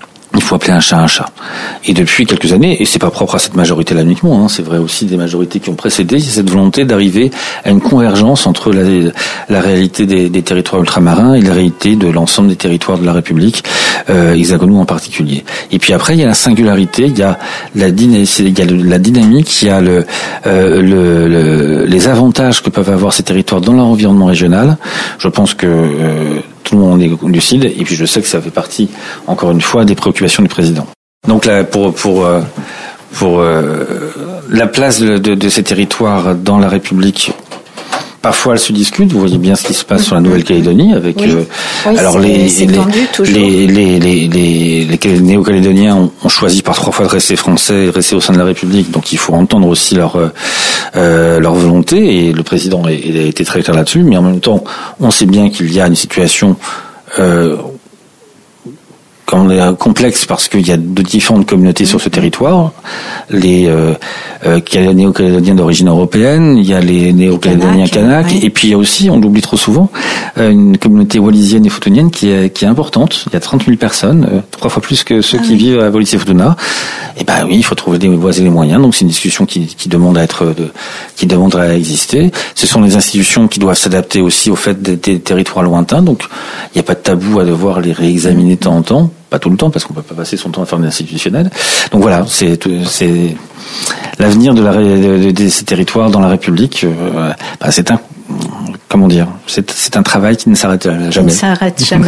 faut appeler un chat un chat. Et depuis quelques années, et c'est pas propre à cette majorité-là uniquement, hein, c'est vrai aussi des majorités qui ont précédé, c'est cette volonté d'arriver à une convergence entre la, la réalité des, des territoires ultramarins et la réalité de l'ensemble des territoires de la République, euh, hexagonaux en particulier. Et puis après, il y a la singularité, il y a la, dyna- il y a le, la dynamique, il y a le, euh, le, le, les avantages que peuvent avoir ces territoires dans leur environnement régional. Je pense que euh, tout le monde est lucide, et puis je sais que ça fait partie, encore une fois, des préoccupations du président. Donc là, pour pour euh, pour euh, la place de, de, de ces territoires dans la République, parfois elle se discute. Vous voyez bien ce qui se passe sur la Nouvelle-Calédonie avec oui. Euh, oui, alors c'est, les c'est les, tendu, les, les les les les Néo-Calédoniens ont, ont choisi par trois fois de rester français, et de rester au sein de la République. Donc il faut entendre aussi leur euh, leur volonté, et le président a, a été très clair là-dessus. Mais en même temps, on sait bien qu'il y a une situation euh, quand on est complexe parce qu'il y a de différentes communautés sur ce territoire. Les euh, euh, néo-calédoniens d'origine européenne, il y a les néo-calédoniens kanaks, oui. Et puis il y a aussi, on l'oublie trop souvent, euh, une communauté wallisienne et futunienne qui est, qui est importante. Il y a trente mille personnes, euh, trois fois plus que ceux ah, qui oui. vivent à Wallis et Futuna. Et ben oui, il faut trouver des voies et les moyens. Donc c'est une discussion qui, qui demande à être, de, qui demande à exister. Ce sont les institutions qui doivent s'adapter aussi au fait des, des territoires lointains. Donc il n'y a pas de tabou à devoir les réexaminer de temps en temps. Pas tout le temps, parce qu'on peut pas passer son temps à faire des institutionnels. Donc voilà, c'est, c'est l'avenir de, la, de, de ces territoires dans la République. Euh, bah c'est un, comment dire, c'est, c'est un travail qui ne s'arrête jamais. Qui ne s'arrête jamais.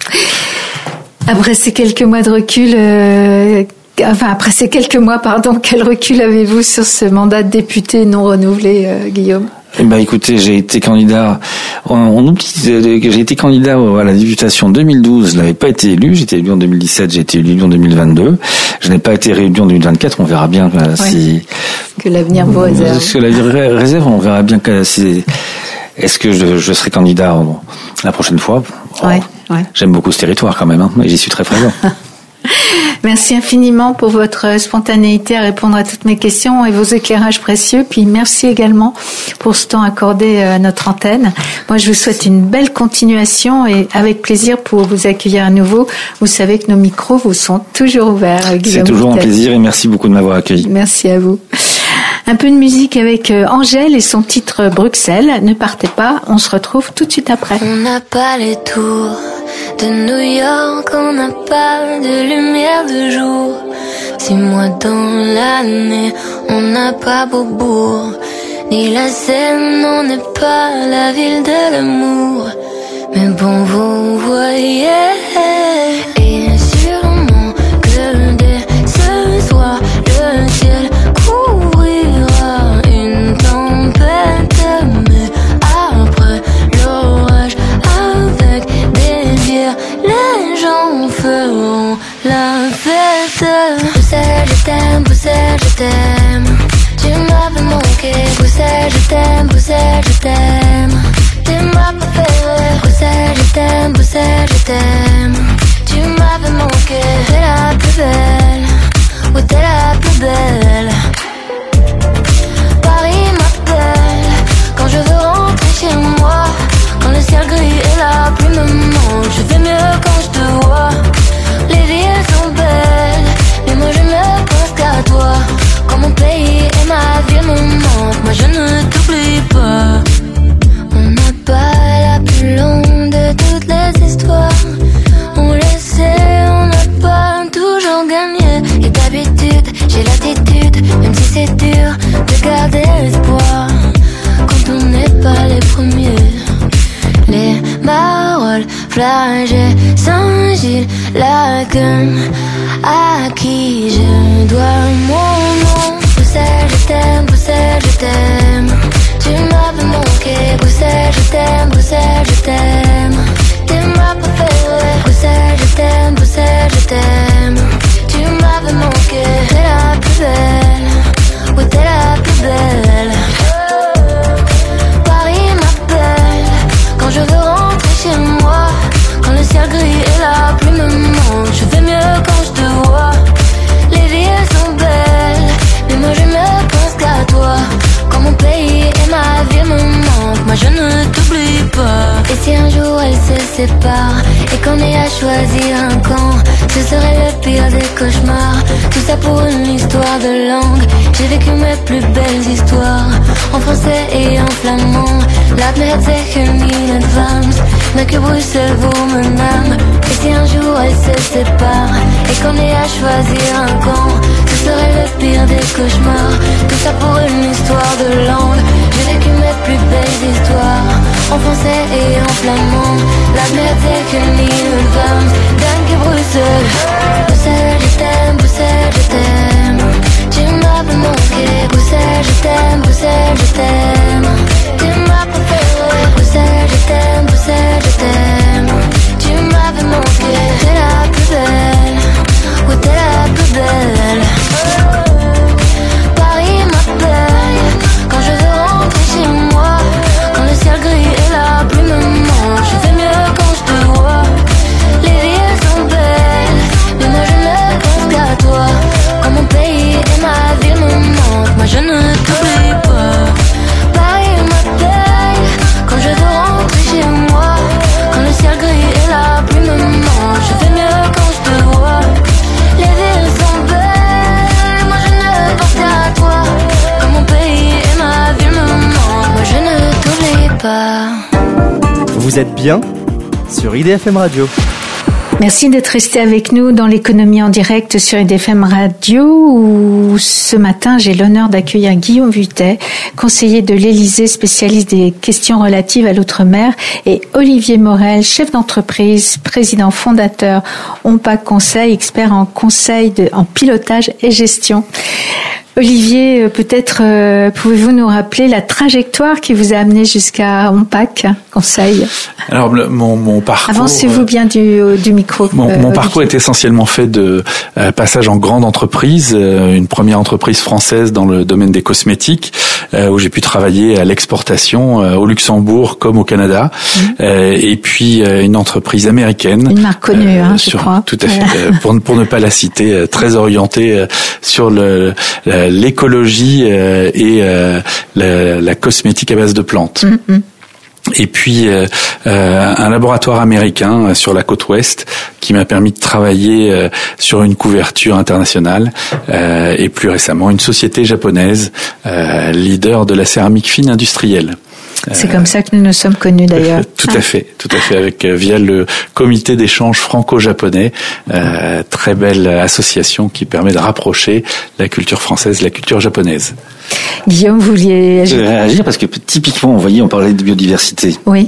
Après ces quelques mois de recul, euh, enfin après ces quelques mois, pardon, quel recul avez-vous sur ce mandat de député non renouvelé, euh, Guillaume? Eh ben, écoutez, j'ai été candidat, on, on oublie que j'ai été candidat à la députation en deux mille douze, je n'avais pas été élu, j'ai été élu en deux mille dix-sept, j'ai été élu en deux mille vingt-deux, je n'ai pas été réélu en deux mille vingt-quatre, on verra bien euh, ouais. si... Que l'avenir vous réserve. Ce que l'avenir réserve, on verra bien que si... Est-ce que je, je serai candidat la prochaine fois? Ouais, oh, ouais. J'aime beaucoup ce territoire quand même, hein, et j'y suis très présent. Merci infiniment pour votre spontanéité à répondre à toutes mes questions et vos éclairages précieux. Puis merci également pour ce temps accordé à notre antenne. Moi, je vous souhaite une belle continuation et avec plaisir pour vous accueillir à nouveau. Vous savez que nos micros vous sont toujours ouverts. Guillaume, c'est toujours un plaisir et merci beaucoup de m'avoir accueilli. Merci à vous. Un peu de musique avec Angèle et son titre Bruxelles. Ne partez pas, on se retrouve tout de suite après. On n'a pas les tours de New York, on n'a pas de lumière de jour. Six mois dans l'année, on n'a pas Beaubourg, ni la Seine, on n'est pas la ville de l'amour. Mais bon, vous voyez, et sûrement que dès ce soir, le ciel couvrira une tempête. Mais après l'orage, avec des bières, les gens feront la fête. Bruxelles, je t'aime, Bruxelles, je t'aime. Tu m'avais manqué, Bruxelles, je t'aime, Bruxelles, je t'aime. T'es ma préférée, Bruxelles, je t'aime, Bruxelles, je t'aime. Tu m'avais manqué, t'es la plus belle, oui t'es la plus belle. Paris m'appelle, quand je veux rentrer chez moi. Quand le ciel gris et la pluie me manquent, je fais mieux quand je te vois. Les villes sont belles, mais moi je ne pense qu'à toi. Quand mon pays et ma ville me manquent, moi je ne t'oublie pas. On n'a pas la plus longue de toutes les histoires. On le sait, on n'a pas toujours gagné. Et d'habitude, j'ai l'attitude, même si c'est dur, de garder l'espoir. Quand on n'est pas les premiers. Les paroles flagées, Saint-Gilles, la gueule, à qui je dois mon nom. Bruxelles, je t'aime, Bruxelles, je t'aime. Tu m'avais manqué, Bruxelles, je t'aime, Bruxelles, je t'aime. T'es ma préférée, Bruxelles, je t'aime, Bruxelles, je t'aime. Tu m'avais manqué, t'es la plus belle, oui t'es la plus belle. Paris m'appelle, quand je veux rentrer chez moi. Quand le ciel gris et la pluie me manquent, je fais mieux quand je te vois. Les villes sont belles, mais moi je ne pense qu'à toi. Quand mon pays et ma vie me manquent, moi je ne t'oublie pas. si un jour elle se sépare et qu'on ait à choisir un camp, ce serait le pire des cauchemars. Tout ça pour une histoire de langue. J'ai vécu mes plus belles histoires en français et en flamand. Laat me het zeggen in advance, mais que Bruxelles vous me nomme. Et si un jour elle se sépare et qu'on ait à choisir un camp, ce serait le pire des cauchemars. Tout ça pour une histoire de langue. J'ai vécu mes plus belles histoires en français et en flamand. Laat me het zeggen in advance, dank je Bruxelles. Bruxelles, je t'aime, Bruxelles, je t'aime. Tu m'avais manqué, Bruxelles, je t'aime, Bruxelles, je t'aime. Tu m'as préféré, Bruxelles, je t'aime, Bruxelles, je t'aime. Tu m'avais manqué, t'es la plus belle, oui t'es la plus belle. Paris m'appelle quand je veux rentrer chez moi. Quand le ciel gris et la pluie me manque, je fais mieux quand je te vois. Les villes sont belles, mais moi je ne pense qu'à toi. Quand mon pays et ma ville me manquent, moi je ne t'oublie pas. Paris m'appelle quand je veux rentrer chez moi. Quand le ciel gris et la pluie me manquent, je fais mieux quand je te vois. Les villes sont belles, moi je ne pense qu'à toi. Quand mon pays et ma ville me manquent, moi je ne t'oublie pas. Vous êtes bien sur I D F M Radio. Merci d'être resté avec nous dans l'économie en direct sur I D F M Radio, où ce matin j'ai l'honneur d'accueillir Guillaume Vuittet, conseiller de l'Élysée, spécialiste des questions relatives à l'outre-mer, et Olivier Morel, chef d'entreprise, président fondateur ONPAC Conseil, expert en conseil de, en pilotage et gestion. Olivier, peut-être euh, pouvez-vous nous rappeler la trajectoire qui vous a amené jusqu'à ONPAC Conseil? Alors le, mon, mon parcours. Avancez-vous bien du, du micro. Mon, euh, mon Olivier. parcours est essentiellement fait de euh, passage en grande entreprise, euh, une première entreprise française dans le domaine des cosmétiques, euh, où j'ai pu travailler à l'exportation euh, au Luxembourg comme au Canada, mmh. euh, et puis euh, une entreprise américaine. Une marque connue, euh, hein, je sur, crois. Tout à fait. euh, pour, pour ne pas la citer, euh, très orientée euh, sur le la, l'écologie euh, et euh, la, la cosmétique à base de plantes. Mm-hmm. Et puis euh, euh, un laboratoire américain euh, sur la côte ouest qui m'a permis de travailler euh, sur une couverture internationale, euh, et plus récemment une société japonaise euh, leader de la céramique fine industrielle. C'est comme ça que nous nous sommes connus d'ailleurs. Tout à fait, tout à fait, avec via le comité d'échange franco-japonais, euh, très belle association qui permet de rapprocher la culture française et la culture japonaise. Guillaume, vous vouliez agir? Je vais réagir parce que typiquement, vous voyez, on parlait de biodiversité. Oui.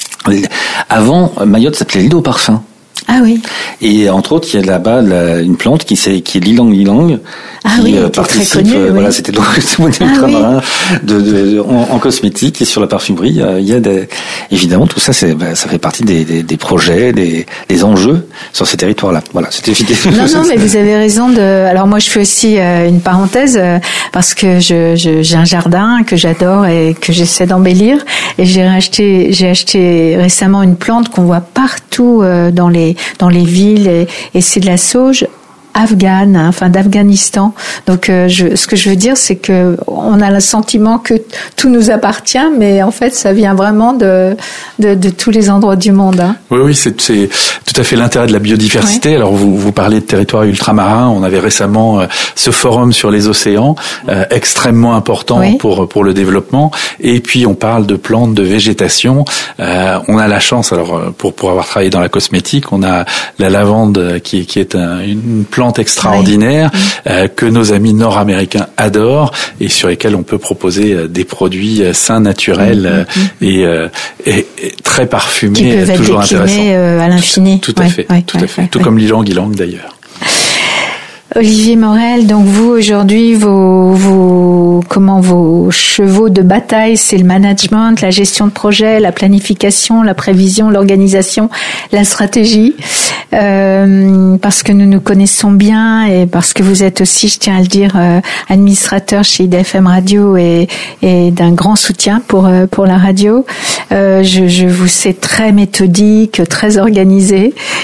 Avant, Mayotte s'appelait l'île au parfum. Ah oui. Et entre autres, il y a là-bas la, une plante qui, c'est, qui est l'ilang ilang. Ah qui, oui, euh, qui est très participe, connue. euh, oui. Voilà, c'était le ultramarin ah, oui. de, de, de, en, en cosmétique et sur la parfumerie. Euh, il y a des, évidemment tout ça, c'est, bah, ça fait partie des, des, des projets, des, des enjeux sur ces territoires-là. Voilà, c'était efficace. Non, non, mais vous avez raison de. Alors moi, je fais aussi euh, une parenthèse euh, parce que je, je, j'ai un jardin que j'adore et que j'essaie d'embellir. Et j'ai acheté, j'ai acheté récemment une plante qu'on voit partout euh, dans les dans les villes et, et c'est de la sauge afghane, hein, enfin d'Afghanistan. Donc, euh, je, ce que je veux dire, c'est que on a le sentiment que tout nous appartient, mais en fait, ça vient vraiment de de, de tous les endroits du monde. Hein. Oui, oui, c'est, c'est tout à fait l'intérêt de la biodiversité. Ouais. Alors, vous vous parlez de territoires ultramarins. On avait récemment euh, ce forum sur les océans, euh, extrêmement important oui. pour pour le développement. Et puis, on parle de plantes, de végétation. Euh, on a la chance, alors pour pour avoir travaillé dans la cosmétique, on a la lavande qui qui est un, une plante extraordinaire oui. euh, que nos amis nord-américains adorent et sur lesquels on peut proposer euh, des produits euh, sains, naturels mmh, mmh. Et, euh, et, et très parfumés, qui peuvent toujours être déclinés euh, à l'infini. Tout, tout à ouais, fait, ouais, tout ouais, à fait. Ouais, tout ouais. comme l'ilang ilang d'ailleurs. Olivier Morel, donc vous aujourd'hui, vos, vos, comment vos chevaux de bataille, c'est le management, la gestion de projet, la planification, la prévision, l'organisation, la stratégie. Euh, parce que nous nous connaissons bien et parce que vous êtes aussi, je tiens à le dire, euh, administrateur chez I D F M Radio et, et d'un grand soutien pour euh, pour la radio. Euh, je, je vous sais très méthodique, très organisé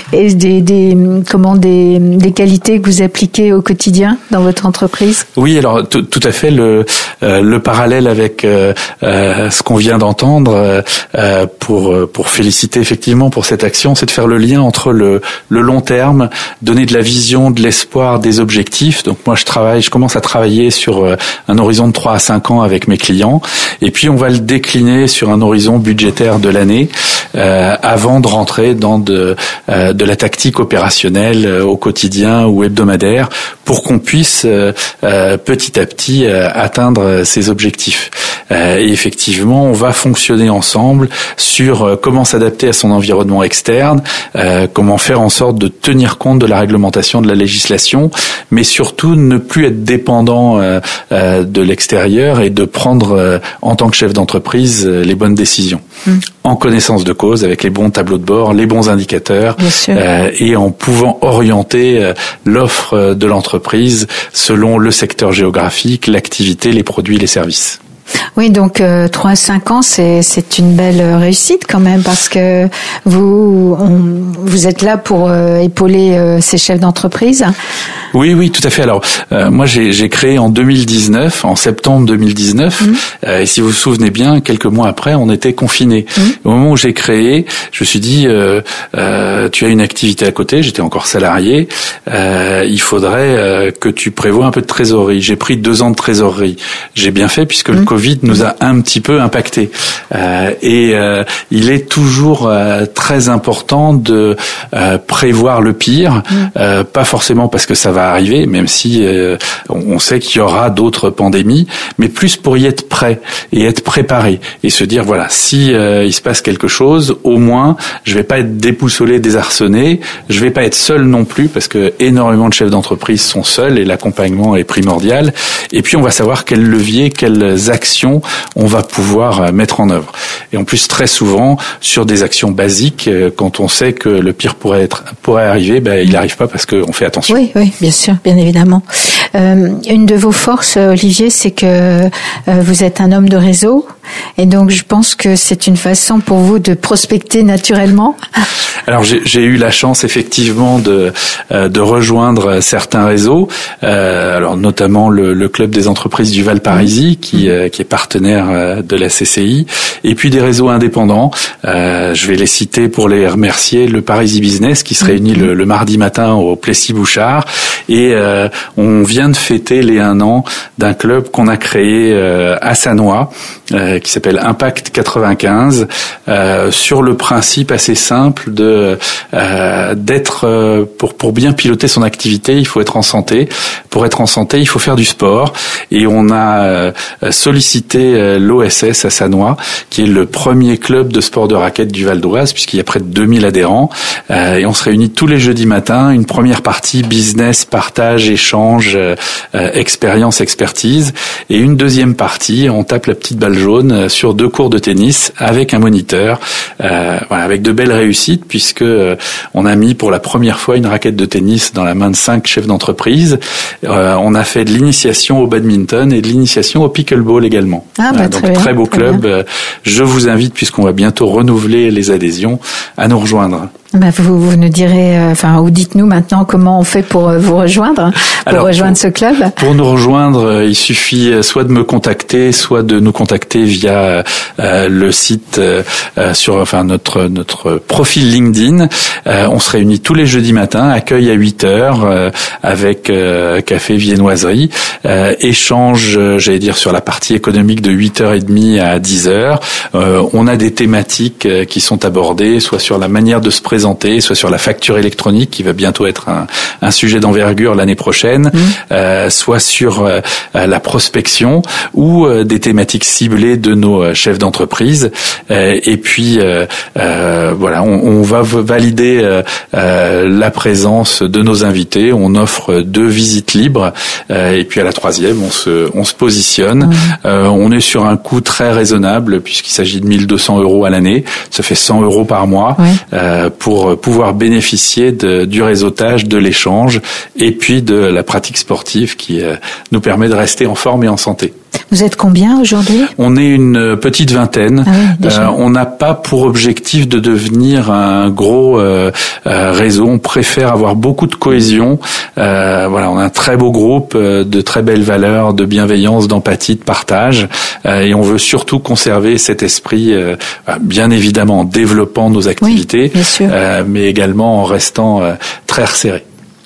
et des, des comment des, des qualités que vous appliquez au quotidien dans votre entreprise? Oui, alors tout, tout à fait. Le, euh, le parallèle avec euh, euh, ce qu'on vient d'entendre euh, pour pour féliciter effectivement pour cette action, c'est de faire le lien entre le, le long terme, donner de la vision, de l'espoir, des objectifs. Donc moi, je travaille, je commence à travailler sur euh, un horizon de trois à cinq ans avec mes clients, et puis on va le décliner sur un horizon budgétaire de l'année euh, avant de rentrer dans de euh, de la tactique opérationnelle euh, au quotidien ou hebdomadaire pour qu'on puisse euh, euh, petit à petit euh, atteindre ces objectifs. Euh, et effectivement, on va fonctionner ensemble sur euh, comment s'adapter à son environnement externe, euh, comment faire en sorte de tenir compte de la réglementation, de la législation, mais surtout ne plus être dépendant euh, euh, de l'extérieur et de prendre euh, en tant que chef d'entreprise euh, les bonnes décisions. Mmh. En connaissance de cause, avec les bons tableaux de bord, les bons indicateurs, euh, et en pouvant orienter euh, l'offre de l'entreprise selon le secteur géographique, l'activité, les produits, les services. Oui, donc euh, trois à cinq ans, c'est c'est une belle réussite quand même, parce que vous on, vous êtes là pour euh, épauler euh, ces chefs d'entreprise. Oui, oui, tout à fait. Alors, euh, moi, j'ai, j'ai créé en deux mille dix-neuf, en septembre deux mille dix-neuf, mmh. euh, et si vous vous souvenez bien, quelques mois après, on était confinés. Mmh. Au moment où j'ai créé, je me suis dit, euh, euh, tu as une activité à côté, j'étais encore salarié, euh, il faudrait euh, que tu prévois un peu de trésorerie. J'ai pris deux ans de trésorerie. J'ai bien fait, puisque mmh. le Covid nous a un petit peu impacté. Euh, et euh, il est toujours euh, très important de euh, prévoir le pire, mmh. euh, pas forcément parce que ça va arriver, même si euh, on sait qu'il y aura d'autres pandémies, mais plus pour y être prêt et être préparé et se dire voilà, si euh, il se passe quelque chose, au moins je vais pas être déboussolé, désarçonné, je vais pas être seul non plus, parce que énormément de chefs d'entreprise sont seuls et l'accompagnement est primordial. Et puis on va savoir quels leviers, quelles actions on va pouvoir mettre en œuvre. Et en plus, très souvent sur des actions basiques, quand on sait que le pire pourrait être pourrait arriver, ben il n'arrive pas parce qu'on fait attention. Oui, oui, bien sûr, bien évidemment. Euh, une de vos forces, Olivier, c'est que euh, vous êtes un homme de réseau, et donc je pense que c'est une façon pour vous de prospecter naturellement. Alors j'ai, j'ai eu la chance effectivement de euh, de rejoindre certains réseaux, euh, alors notamment le, le club des entreprises du Val-Parisis qui euh, qui est partenaire euh, de la C C I, et puis des réseaux indépendants. Euh, je vais les citer pour les remercier. Le Parisis Business qui se réunit le, le mardi matin au Plessis-Bouchard, et euh, on vient de fêter les un an d'un club qu'on a créé euh, à Sannois, euh, qui s'appelle Impact quatre-vingt-quinze, euh, sur le principe assez simple de euh, d'être euh, pour pour bien piloter son activité, il faut être en santé. Pour être en santé, il faut faire du sport, et on a euh, sollicité euh, l'O S S à Sannois, qui est le premier club de sport de raquette du Val d'Oise, puisqu'il y a près de deux mille adhérents, euh, et on se réunit tous les jeudis matins. Une première partie business, partage, échange, euh, euh, expérience, expertise, et une deuxième partie, on tape la petite balle jaune sur deux cours de tennis avec un moniteur, euh, voilà, avec de belles réussites, puisque euh, on a mis pour la première fois une raquette de tennis dans la main de cinq chefs d'entreprise. Euh, on a fait de l'initiation au badminton et de l'initiation au pickleball également. Ah, bah, voilà, donc très, très bien, beau très club. bien. Je vous invite, puisqu'on va bientôt renouveler les adhésions, à nous rejoindre. Bah vous, vous nous direz, euh, enfin, ou dites-nous maintenant comment on fait pour euh, vous rejoindre, pour Alors, rejoindre pour, ce club. Pour nous rejoindre, euh, il suffit euh, soit de me contacter, soit de nous contacter via euh, le site, euh, sur, enfin, notre notre profil LinkedIn. Euh, on se réunit tous les jeudis matins, accueil à huit heures, euh, avec euh, café viennoiserie, euh, échange, euh, j'allais dire, sur la partie économique de huit heures trente à dix heures. Euh, on a des thématiques euh, qui sont abordées, soit sur la manière de se présenter, soit sur la facture électronique qui va bientôt être un, un sujet d'envergure l'année prochaine, mmh. euh, soit sur euh, la prospection, ou euh, des thématiques ciblées de nos chefs d'entreprise. Euh, et puis euh, euh, voilà, on, on va valider euh, euh, la présence de nos invités. On offre deux visites libres, euh, et puis à la troisième, on se on se positionne. Mmh. Euh, on est sur un coût très raisonnable puisqu'il s'agit de mille deux cents euros à l'année. Ça fait cent euros par mois. Mmh. Euh, pour pouvoir bénéficier de, du réseautage, de l'échange, et puis de la pratique sportive qui euh, nous permet de rester en forme et en santé. Vous êtes combien aujourd'hui ? On est une petite vingtaine. Ah oui, déjà. Euh, on n'a pas pour objectif de devenir un gros euh, euh, réseau. On préfère avoir beaucoup de cohésion. Euh, voilà, on a un très beau groupe, euh, de très belles valeurs, de bienveillance, d'empathie, de partage. Euh, et on veut surtout conserver cet esprit, euh, bien évidemment en développant nos activités, oui, bien sûr. Euh, mais également en restant euh, très resserré.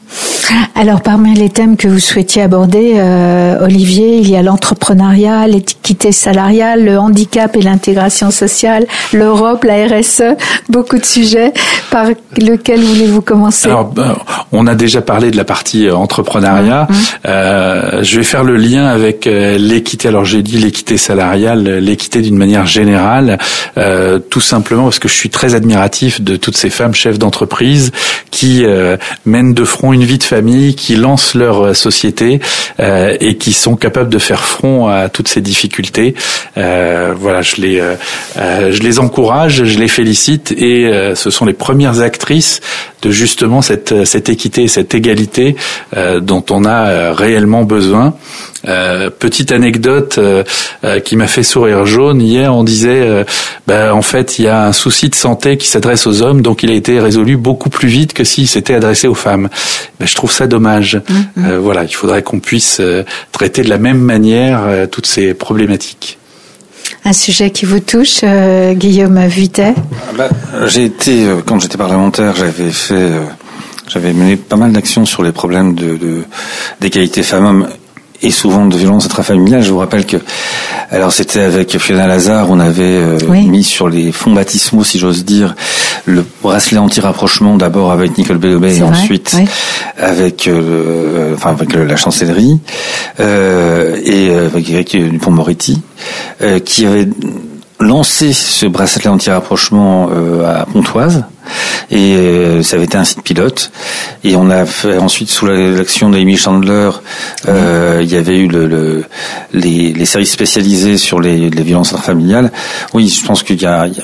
Alors, parmi les thèmes que vous souhaitiez aborder, euh, Olivier, il y a l'entrepreneuriat, l'équité salariale, le handicap et l'intégration sociale, l'Europe, la R S E, beaucoup de sujets. Par lequel voulez-vous commencer ? Alors, ben, on a déjà parlé de la partie entrepreneuriat. Mmh. Euh, je vais faire le lien avec euh, l'équité. Alors, j'ai dit l'équité salariale, l'équité d'une manière générale, euh, tout simplement parce que je suis très admiratif de toutes ces femmes chefs d'entreprise qui euh, mènent de front une vie de famille, qui lancent leur société euh, et qui sont capables de faire front à toutes ces difficultés. Euh, voilà, je les, euh, je les encourage, je les félicite et euh, ce sont les premières actrices de justement cette, cette équité, cette égalité euh, dont on a réellement besoin. Euh, petite anecdote euh, euh, qui m'a fait sourire jaune. Hier, on disait, euh, ben, en fait, il y a un souci de santé qui s'adresse aux hommes, donc il a été résolu beaucoup plus vite que s'il s'était adressé aux femmes. Ben, je trouve ça dommage. Mmh. Euh, voilà, il faudrait qu'on puisse euh, traiter de la même manière euh, toutes ces problématiques. Un sujet qui vous touche, euh, Guillaume Vuittet ? Bah, j'ai été, euh, quand j'étais parlementaire, j'avais fait, euh, j'avais mené pas mal d'actions sur les problèmes de, de d'égalité femmes-hommes et souvent de violence intrafamiliale. Je vous rappelle que, alors c'était avec Fiona Lazare, on avait euh, oui. mis sur les fonds baptismaux, si j'ose dire, le bracelet anti-rapprochement, d'abord avec Nicole Belloubet et vrai, ensuite oui. avec, euh, enfin avec le, la chancellerie euh, et avec Éric Dupond-Moretti, euh, qui avait lancé ce bracelet anti-rapprochement euh, à Pontoise. Et euh, ça avait été un site pilote. Et on a fait ensuite, sous l'action d'Amy Chandler, euh, il y avait eu le, le, les, les services spécialisés sur les, les violences intrafamiliales. Oui, je pense qu'il y a... Il y a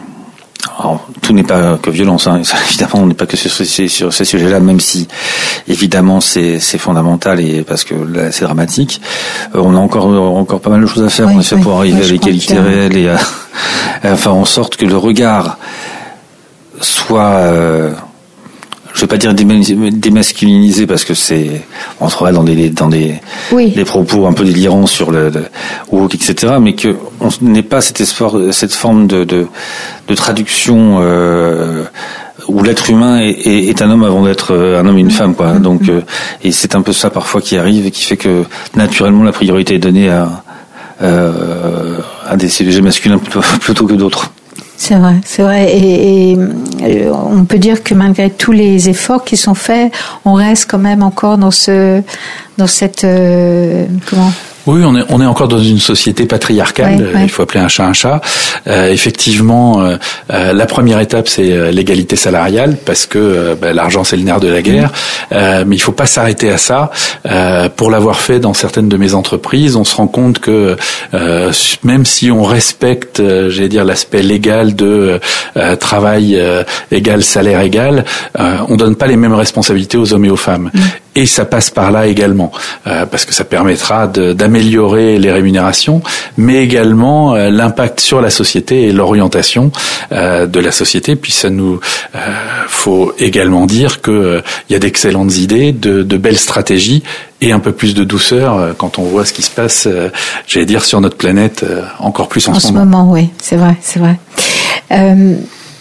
alors, tout n'est pas que violence, hein. Évidemment, on n'est pas que sur, sur, sur ces sujets-là, même si, évidemment, c'est, c'est fondamental et parce que là, c'est dramatique. Euh, on a encore, encore pas mal de choses à faire, oui, en effet, oui, pour arriver oui, à l'égalité réelle et à, à faire en sorte que le regard soit, euh, je vais pas dire démasculinisé parce que c'est, on trouverait dans des, dans des, oui. des propos un peu délirants sur le, le woke, et cetera, mais que on n'ait pas cette espoir, cette forme de, de, de traduction, euh, où l'être humain est, est, est un homme avant d'être un homme et une femme, quoi. Mm-hmm. Donc, euh, et c'est un peu ça parfois qui arrive et qui fait que naturellement la priorité est donnée à, euh, à des sujets masculins plutôt, plutôt que d'autres. C'est vrai, c'est vrai. Et, et on peut dire que malgré tous les efforts qui sont faits, on reste quand même encore dans ce, dans cette, euh, comment? Oui, on est on est encore dans une société patriarcale. Ouais, ouais. Il faut appeler un chat un chat. Euh, effectivement, euh, euh, la première étape c'est l'égalité salariale parce que euh, bah, l'argent c'est le nerf de la guerre. Euh, mais il faut pas s'arrêter à ça. Euh, pour l'avoir fait dans certaines de mes entreprises, on se rend compte que euh, même si on respecte, euh, j'allais dire l'aspect légal de euh, travail euh, égal, salaire égal, euh, on donne pas les mêmes responsabilités aux hommes et aux femmes. Mmh. Et ça passe par là également, euh, parce que ça permettra de, d'améliorer les rémunérations, mais également euh, l'impact sur la société et l'orientation euh, de la société. Puis ça nous euh, faut également dire que euh, il y a d'excellentes idées, de, de belles stratégies et un peu plus de douceur euh, quand on voit ce qui se passe, euh, j'allais dire, sur notre planète, euh, encore plus en, en ce moment. En ce moment, oui, c'est vrai, c'est vrai. Euh...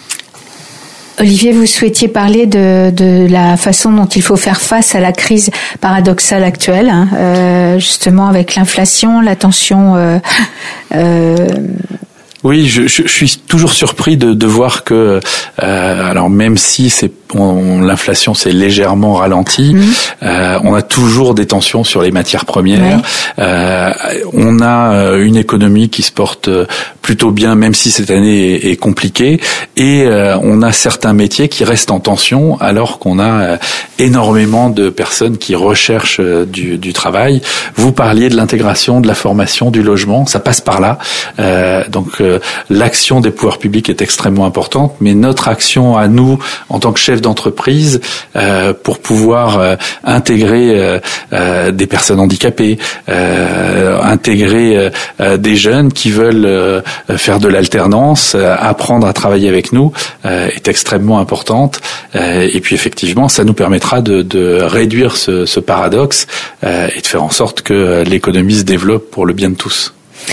Olivier, vous souhaitiez parler de, de la façon dont il faut faire face à la crise paradoxale actuelle, hein, euh, justement avec l'inflation, la tension. Euh, euh, Oui, je, je, je suis toujours surpris de, de voir que, euh, alors même si c'est on, l'inflation s'est légèrement ralentie, mmh. euh, on a toujours des tensions sur les matières premières. Ouais. Euh, on a une économie qui se porte plutôt bien, même si cette année est, est compliquée, et euh, on a certains métiers qui restent en tension, alors qu'on a énormément de personnes qui recherchent du, du travail. Vous parliez de l'intégration, de la formation, du logement, ça passe par là. Euh, donc euh, l'action des pouvoirs publics est extrêmement importante, mais notre action à nous, en tant que chef chef d'entreprise euh, pour pouvoir euh, intégrer euh, euh, des personnes handicapées, euh, intégrer euh, des jeunes qui veulent euh, faire de l'alternance, euh, apprendre à travailler avec nous euh, est extrêmement importante. Euh, et puis effectivement, ça nous permettra de, de réduire ce, ce paradoxe euh, et de faire en sorte que l'économie se développe pour le bien de tous.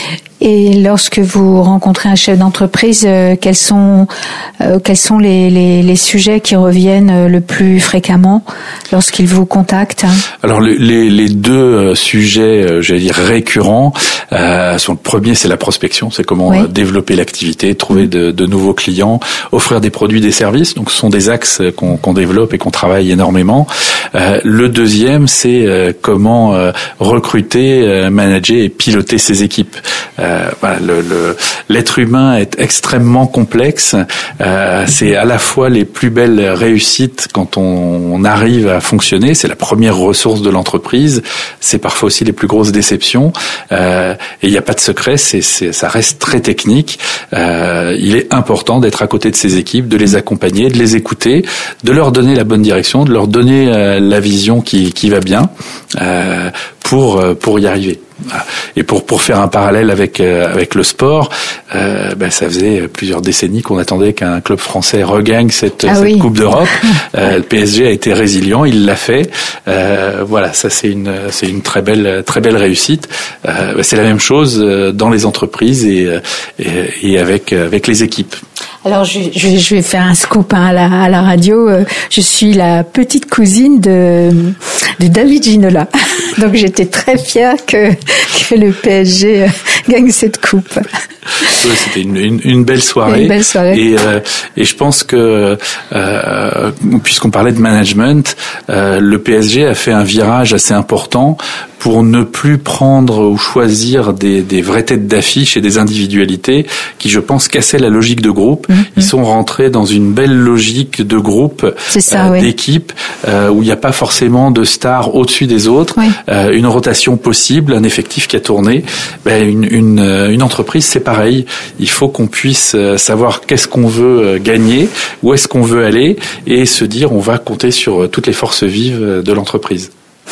Et lorsque vous rencontrez un chef d'entreprise, euh, quels sont euh, quels sont les, les, les sujets qui reviennent euh, le plus fréquemment lorsqu'il vous contacte? Alors les, les, les deux sujets, euh, j'allais dire récurrents, euh, sont le premier, c'est la prospection, c'est comment oui. développer l'activité, trouver de, de nouveaux clients, offrir des produits, des services. Donc ce sont des axes qu'on, qu'on développe et qu'on travaille énormément. Euh, le deuxième, c'est euh, comment euh, recruter, euh, manager et piloter ses équipes. Euh, Euh, voilà, le, le, l'être humain est extrêmement complexe. Euh, c'est à la fois les plus belles réussites quand on, on arrive à fonctionner. C'est la première ressource de l'entreprise. C'est parfois aussi les plus grosses déceptions. Euh, et il n'y a pas de secret. C'est, c'est, ça reste très technique. Euh, il est important d'être à côté de ces équipes, de les accompagner, de les écouter, de leur donner la bonne direction, de leur donner euh, la vision qui, qui va bien euh, pour pour y arriver. Et pour pour faire un parallèle avec euh, avec le sport, euh, ben ça faisait plusieurs décennies qu'on attendait qu'un club français regagne cette, ah cette oui. Coupe d'Europe. Euh, le P S G a été résilient, il l'a fait. Euh, voilà, ça c'est une c'est une très belle très belle réussite. Euh, ben c'est la même chose dans les entreprises et et, et avec avec les équipes. Alors je, je, je vais faire un scoop hein, à, la, à la radio. Je suis la petite cousine de, de David Ginola. Donc j'étais très fière que, que le P S G gagne cette coupe. Ouais, c'était une, une, une belle soirée. Une belle soirée. Et, euh, et je pense que, euh, puisqu'on parlait de management, euh, le P S G a fait un virage assez important pour ne plus prendre ou choisir des, des vraies têtes d'affiche et des individualités qui, je pense, cassaient la logique de groupe. Mmh. Ils sont rentrés dans une belle logique de groupe, ça, euh, oui. d'équipe, euh, où il n'y a pas forcément de stars au-dessus des autres, oui. euh, une rotation possible, un effectif qui a tourné. Ben, une, une, une entreprise, c'est pareil. Il faut qu'on puisse savoir qu'est-ce qu'on veut gagner, où est-ce qu'on veut aller, et se dire on va compter sur toutes les forces vives de l'entreprise.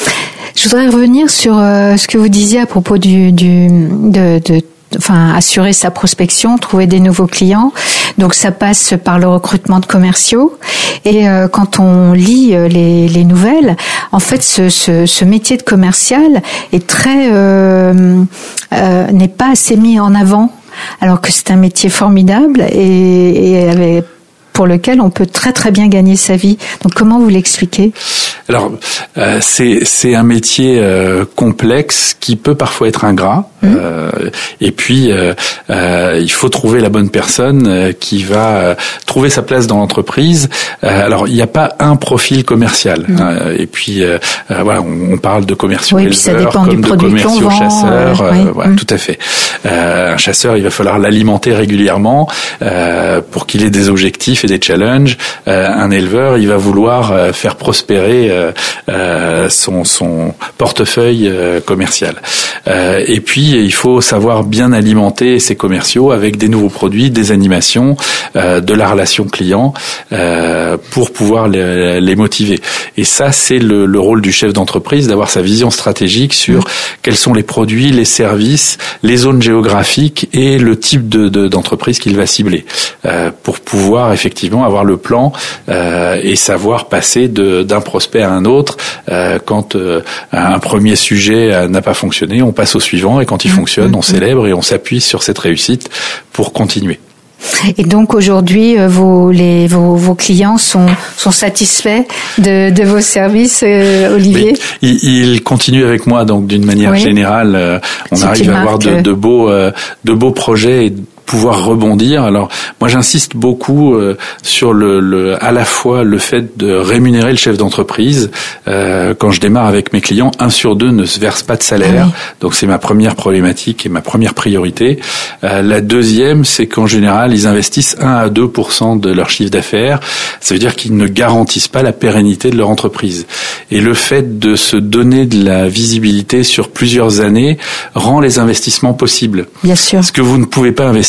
Je voudrais revenir sur euh, ce que vous disiez à propos du, du de, de enfin assurer sa prospection, trouver des nouveaux clients. Donc ça passe par le recrutement de commerciaux. Et euh, quand on lit euh, les, les nouvelles, en fait, ce, ce, ce métier de commercial est très euh, euh, n'est pas assez mis en avant, alors que c'est un métier formidable et, et avec pour lequel on peut très très bien gagner sa vie. Donc comment vous l'expliquez ? Alors euh, c'est c'est un métier euh, complexe qui peut parfois être ingrat. Mmh. Euh, et puis euh, euh, il faut trouver la bonne personne euh, qui va euh, trouver sa place dans l'entreprise. Euh, alors il n'y a pas un profil commercial. Mmh. Hein, et puis euh, euh, voilà, on, on parle de commerciaux oui, éleveurs comme de commerciaux chasseurs. Euh, oui. Voilà, mmh. tout à fait. Euh, un chasseur, il va falloir l'alimenter régulièrement euh, pour qu'il ait des objectifs et des challenges. Euh, un éleveur, il va vouloir euh, faire prospérer euh, euh, son, son portefeuille euh, commercial. Euh, et puis, il faut savoir bien alimenter ses commerciaux avec des nouveaux produits, des animations, euh, de la relation client euh, pour pouvoir les, les motiver. Et ça, c'est le, le rôle du chef d'entreprise, d'avoir sa vision stratégique sur mmh. quels sont les produits, les services, les zones géographiques et le type de, de, d'entreprise qu'il va cibler euh, pour pouvoir effectivement avoir le plan euh, et savoir passer de, d'un prospect à un autre. Euh, quand euh, un premier sujet euh, n'a pas fonctionné, on passe au suivant et quand il mmh. fonctionne, on célèbre et on s'appuie sur cette réussite pour continuer. Et donc aujourd'hui, vos, les, vos, vos clients sont, sont satisfaits de, de vos services, euh, Olivier ? Mais ils, ils continuent avec moi, donc d'une manière oui. générale, euh, on C'est arrive à avoir de, de beaux, euh, de beaux projets et pouvoir rebondir. Alors moi j'insiste beaucoup euh, sur le, le à la fois le fait de rémunérer le chef d'entreprise. Euh, quand je démarre avec mes clients, un sur deux ne se verse pas de salaire. Ah oui. Donc c'est ma première problématique et ma première priorité. Euh, la deuxième, c'est qu'en général ils investissent un à deux pour cent de leur chiffre d'affaires. Ça veut dire qu'ils ne garantissent pas la pérennité de leur entreprise. Et le fait de se donner de la visibilité sur plusieurs années rend les investissements possibles. Bien sûr. Parce que vous ne pouvez pas investir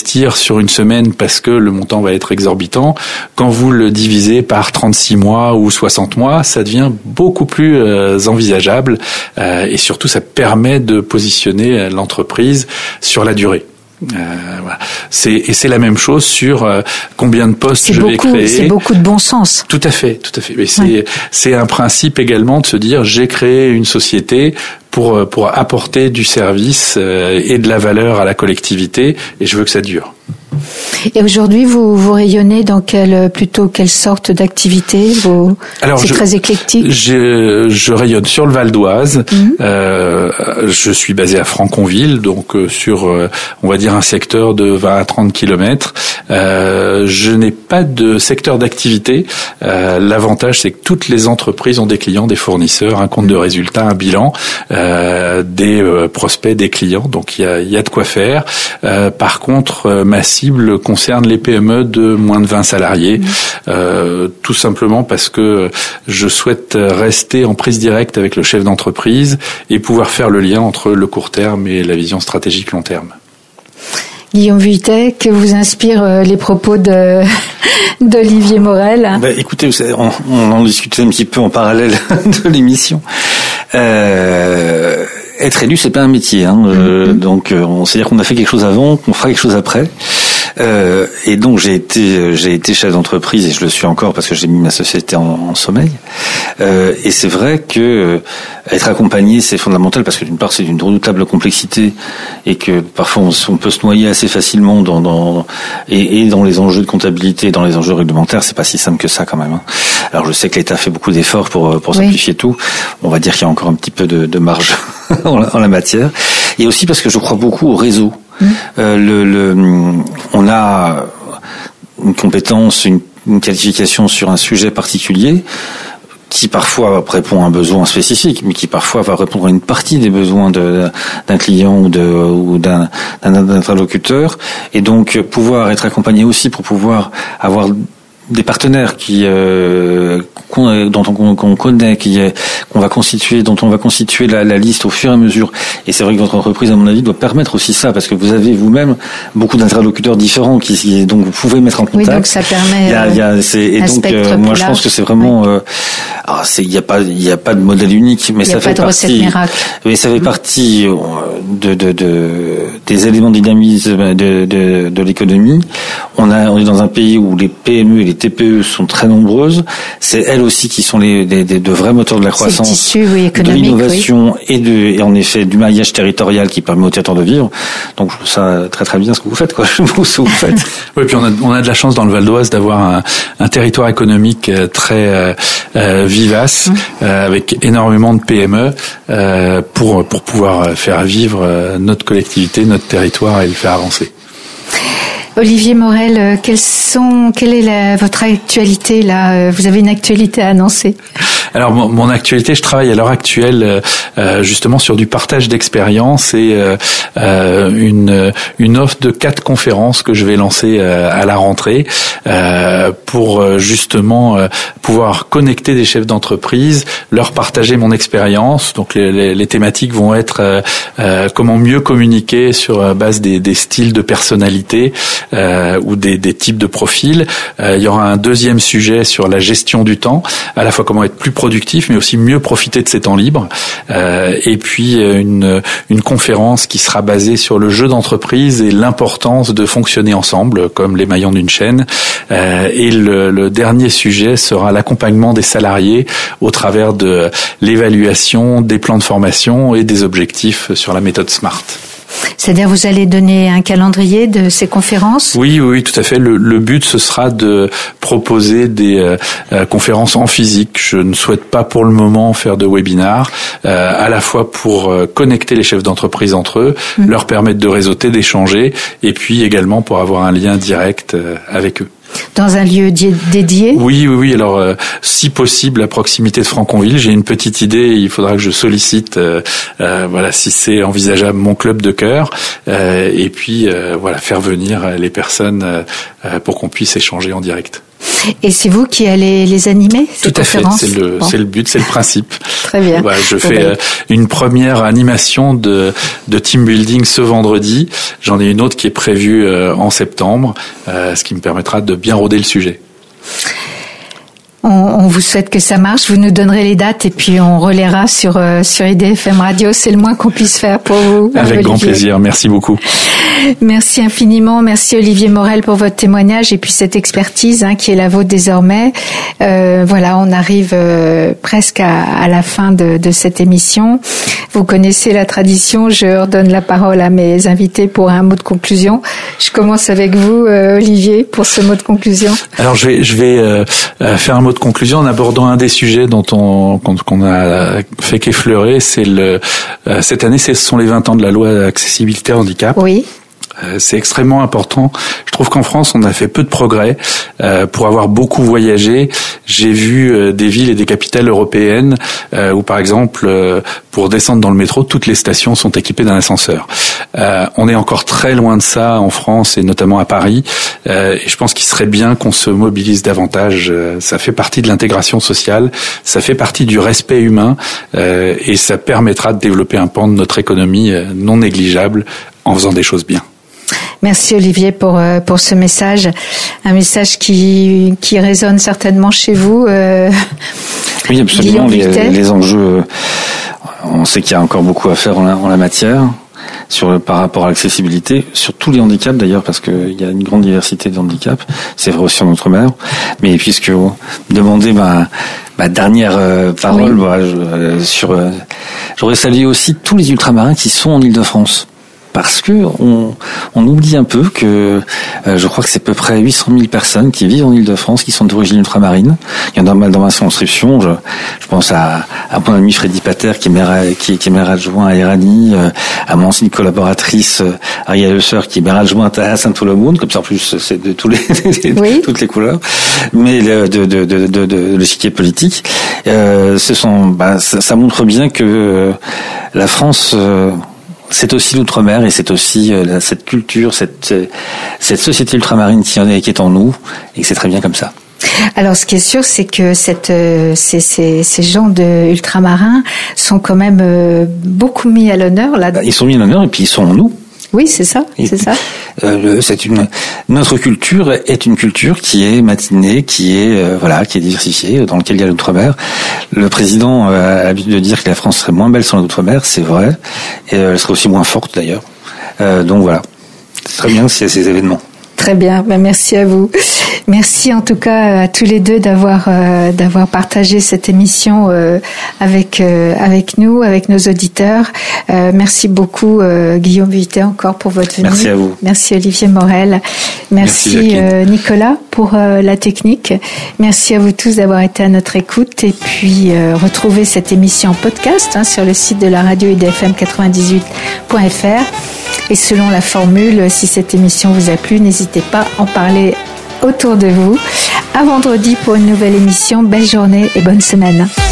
investir sur une semaine parce que le montant va être exorbitant. Quand vous le divisez par trente-six mois ou soixante mois, ça devient beaucoup plus euh, envisageable euh, et surtout ça permet de positionner l'entreprise sur la durée. Euh, voilà. C'est, et c'est la même chose sur euh, combien de postes c'est je beaucoup, vais créer. C'est beaucoup de bon sens. Tout à fait, tout à fait. Mais c'est, ouais. c'est un principe également de se dire j'ai créé une société pour pour apporter du service euh, et de la valeur à la collectivité et je veux que ça dure. Et aujourd'hui, vous, vous rayonnez dans quelle, plutôt quelle sorte d'activité vous, Alors, c'est je, très éclectique. Je, je rayonne sur le Val d'Oise. Mmh. Euh, je suis basé à Franconville, donc euh, sur, euh, on va dire, un secteur de vingt à trente kilomètres. Euh, je n'ai pas de secteur d'activité. Euh, l'avantage, c'est que toutes les entreprises ont des clients, des fournisseurs, un compte de résultats, un bilan, euh, des euh, prospects, des clients. Donc, il y a, il y a de quoi faire. Euh, par contre, euh, ma cible concerne les P M E de moins de vingt salariés, mmh. euh, tout simplement parce que je souhaite rester en prise directe avec le chef d'entreprise et pouvoir faire le lien entre le court terme et la vision stratégique long terme. Guillaume Vuittet, que vous inspirent les propos de d'Olivier Morel? Bah, écoutez, vous savez, on, on en discutait un petit peu en parallèle de l'émission. Euh, être élu, c'est pas un métier, hein. Euh, mmh. Donc, on sait dire qu'on a fait quelque chose avant, qu'on fera quelque chose après. Euh, et donc j'ai été j'ai été chef d'entreprise et je le suis encore parce que j'ai mis ma société en, en sommeil. Euh, et c'est vrai que euh, être accompagné c'est fondamental parce que d'une part c'est d'une redoutable complexité et que parfois on, on peut se noyer assez facilement dans, dans et, et dans les enjeux de comptabilité, dans les enjeux réglementaires, c'est pas si simple que ça quand même. Hein. Alors je sais que l'État fait beaucoup d'efforts pour pour simplifier oui. tout. On va dire qu'il y a encore un petit peu de, de marge en, la, en la matière. Et aussi parce que je crois beaucoup au réseau. Euh, le, le, on a une compétence, une, une qualification sur un sujet particulier qui parfois répond à un besoin spécifique, mais qui parfois va répondre à une partie des besoins de, d'un client ou, de, ou d'un, d'un, d'un interlocuteur. Et donc pouvoir être accompagné aussi pour pouvoir avoir des partenaires qui euh, qu'on, dont on, qu'on connaît, qui qu'on va constituer, dont on va constituer la, la liste au fur et à mesure. Et c'est vrai que votre entreprise, à mon avis, doit permettre aussi ça, parce que vous avez vous-même beaucoup d'interlocuteurs différents, qui donc vous pouvez mettre en contact. Oui, donc ça permet. Il y a, il y a, c'est, et donc euh, moi je pense que c'est vraiment. Oui. Euh, alors c'est, il y a pas, il y a pas de modèle unique, mais il ça fait partie. Mais ça fait partie de, de, de des éléments de dynamisme de, de, de l'économie. On a, on est dans un pays où les P M E et les T P E sont très nombreuses. C'est elles aussi qui sont les, les, les de vrais moteurs de la croissance, tissu, oui, de l'innovation oui. et de et en effet du maillage territorial qui permet aux territoires de vivre. Donc je trouve ça très très bien ce que vous faites, quoi. Ce que vous faites. Oui, puis on a on a de la chance dans le Val d'Oise d'avoir un, un territoire économique très euh, euh, vivace mmh. euh, avec énormément de P M E euh, pour pour pouvoir faire vivre notre collectivité, notre territoire et le faire avancer. Olivier Morel, quelles sont, quelle est la, votre actualité là? Vous avez une actualité à annoncer? Alors mon, mon actualité, je travaille à l'heure actuelle euh, justement sur du partage d'expérience et euh, une une offre de quatre conférences que je vais lancer euh, à la rentrée euh, pour justement euh, pouvoir connecter des chefs d'entreprise, leur partager mon expérience. Donc les, les, les thématiques vont être euh, euh, comment mieux communiquer sur base des, des styles de personnalité. Euh, ou des, des types de profils. Euh, il y aura un deuxième sujet sur la gestion du temps, à la fois comment être plus productif, mais aussi mieux profiter de ses temps libres. Euh, et puis une, une conférence qui sera basée sur le jeu d'entreprise et l'importance de fonctionner ensemble, comme les maillons d'une chaîne. Euh, et le, le dernier sujet sera l'accompagnement des salariés au travers de l'évaluation des plans de formation et des objectifs sur la méthode SMART. C'est-à-dire, vous allez donner un calendrier de ces conférences? Oui, oui, tout à fait. Le, le but, ce sera de proposer des euh, conférences en physique. Je ne souhaite pas pour le moment faire de webinars, euh, à la fois pour euh, connecter les chefs d'entreprise entre eux, mmh. leur permettre de réseauter, d'échanger, et puis également pour avoir un lien direct euh, avec eux. Dans un lieu dédié? Oui, oui, oui. Alors, euh, si possible, à proximité de Franconville. J'ai une petite idée. Il faudra que je sollicite, euh, euh, voilà, si c'est envisageable, mon club de cœur, euh, et puis euh, voilà, faire venir les personnes euh, pour qu'on puisse échanger en direct. Et c'est vous qui allez les animer, ces Tout à fait, c'est le, bon. c'est le but, c'est le principe. Très bien. Voilà, je fais euh, une première animation de, de team building ce vendredi. J'en ai une autre qui est prévue euh, en septembre, euh, ce qui me permettra de bien rôder le sujet. On, on vous souhaite que ça marche. Vous nous donnerez les dates et puis on relaiera sur euh, sur I D F M Radio. C'est le moins qu'on puisse faire pour vous. Avec Olivier. Grand plaisir. Merci beaucoup. Merci infiniment. Merci Olivier Morel pour votre témoignage et puis cette expertise hein, qui est la vôtre désormais. Euh, voilà, on arrive euh, presque à, à la fin de, de cette émission. Vous connaissez la tradition. Je redonne la parole à mes invités pour un mot de conclusion. Je commence avec vous, euh, Olivier, pour ce mot de conclusion. Alors je vais je vais euh, faire un mot de conclusion en abordant un des sujets dont on qu'on a fait qu'effleurer. C'est le euh, cette année, ce sont les vingt ans de la loi accessibilité handicap. Oui. C'est extrêmement important. Je trouve qu'en France, on a fait peu de progrès. Euh, pour avoir beaucoup voyagé, j'ai vu euh, des villes et des capitales européennes euh, où, par exemple, euh, pour descendre dans le métro, toutes les stations sont équipées d'un ascenseur. Euh, on est encore très loin de ça en France et notamment à Paris. Euh, et je pense qu'il serait bien qu'on se mobilise davantage. Euh, ça fait partie de l'intégration sociale, ça fait partie du respect humain euh, et ça permettra de développer un pan de notre économie euh, non négligeable en faisant des choses bien. Merci Olivier pour pour ce message, un message qui qui résonne certainement chez vous. Euh, oui, absolument. Les, les enjeux, on sait qu'il y a encore beaucoup à faire en la, en la matière, sur par rapport à l'accessibilité, sur tous les handicaps d'ailleurs, parce qu'il y a une grande diversité de handicaps. C'est vrai aussi en Outre-mer. Mais puisque vous demandez ma ma dernière euh, parole, oui. voilà, je, euh, sur, euh, j'aurais salué aussi tous les ultramarins qui sont en Île-de-France. Parce que on, on oublie un peu que euh, je crois que c'est à peu près huit cent mille personnes qui vivent en Île-de-France, qui sont d'origine ultramarine. Il y en a dans ma circonscription. Je, je pense à, à mon ami Freddy Pater, qui est maire, qui, qui est maire adjoint à Éragny, euh, à mon ancienne collaboratrice euh, Ariel Leusser, qui est maire adjointe à Saint-Ouen. Comme ça, en plus, c'est de tous les, oui. toutes les couleurs. Mais le, de, de, de, de, de l'échiquier politique, euh, ce sont, bah, ça, ça montre bien que euh, la France. Euh, C'est aussi l'outre-mer et c'est aussi euh, cette culture, cette cette société ultramarine qui, en est, qui est en nous et que c'est très bien comme ça. Alors, ce qui est sûr, c'est que cette, euh, ces, ces, ces gens de ultramarins sont quand même euh, beaucoup mis à l'honneur là. Ils sont mis à l'honneur et puis ils sont en nous. Oui, c'est ça, et c'est puis, ça. Euh, c'est une notre culture est une culture qui est matinée, qui est euh, voilà, qui est diversifiée, dans laquelle il y a l'outre-mer. Le président euh, a l'habitude de dire que la France serait moins belle sans l'outre-mer, c'est vrai, et euh, elle serait aussi moins forte d'ailleurs. Euh, donc voilà, c'est très bien s'il y a ces événements. Très bien, ben merci à vous. Merci en tout cas à tous les deux d'avoir euh, d'avoir partagé cette émission euh, avec euh, avec nous, avec nos auditeurs. Euh, merci beaucoup euh, Guillaume Vuittet encore pour votre venue. Merci à vous. Merci Olivier Morel. Merci, merci euh, Nicolas pour euh, la technique. Merci à vous tous d'avoir été à notre écoute et puis euh, retrouvez cette émission en podcast hein, sur le site de la radio I D F M quatre-vingt-dix-huit point F R. Et selon la formule, si cette émission vous a plu, n'hésitez pas à en parler autour de vous. À vendredi pour une nouvelle émission. Belle journée et bonne semaine.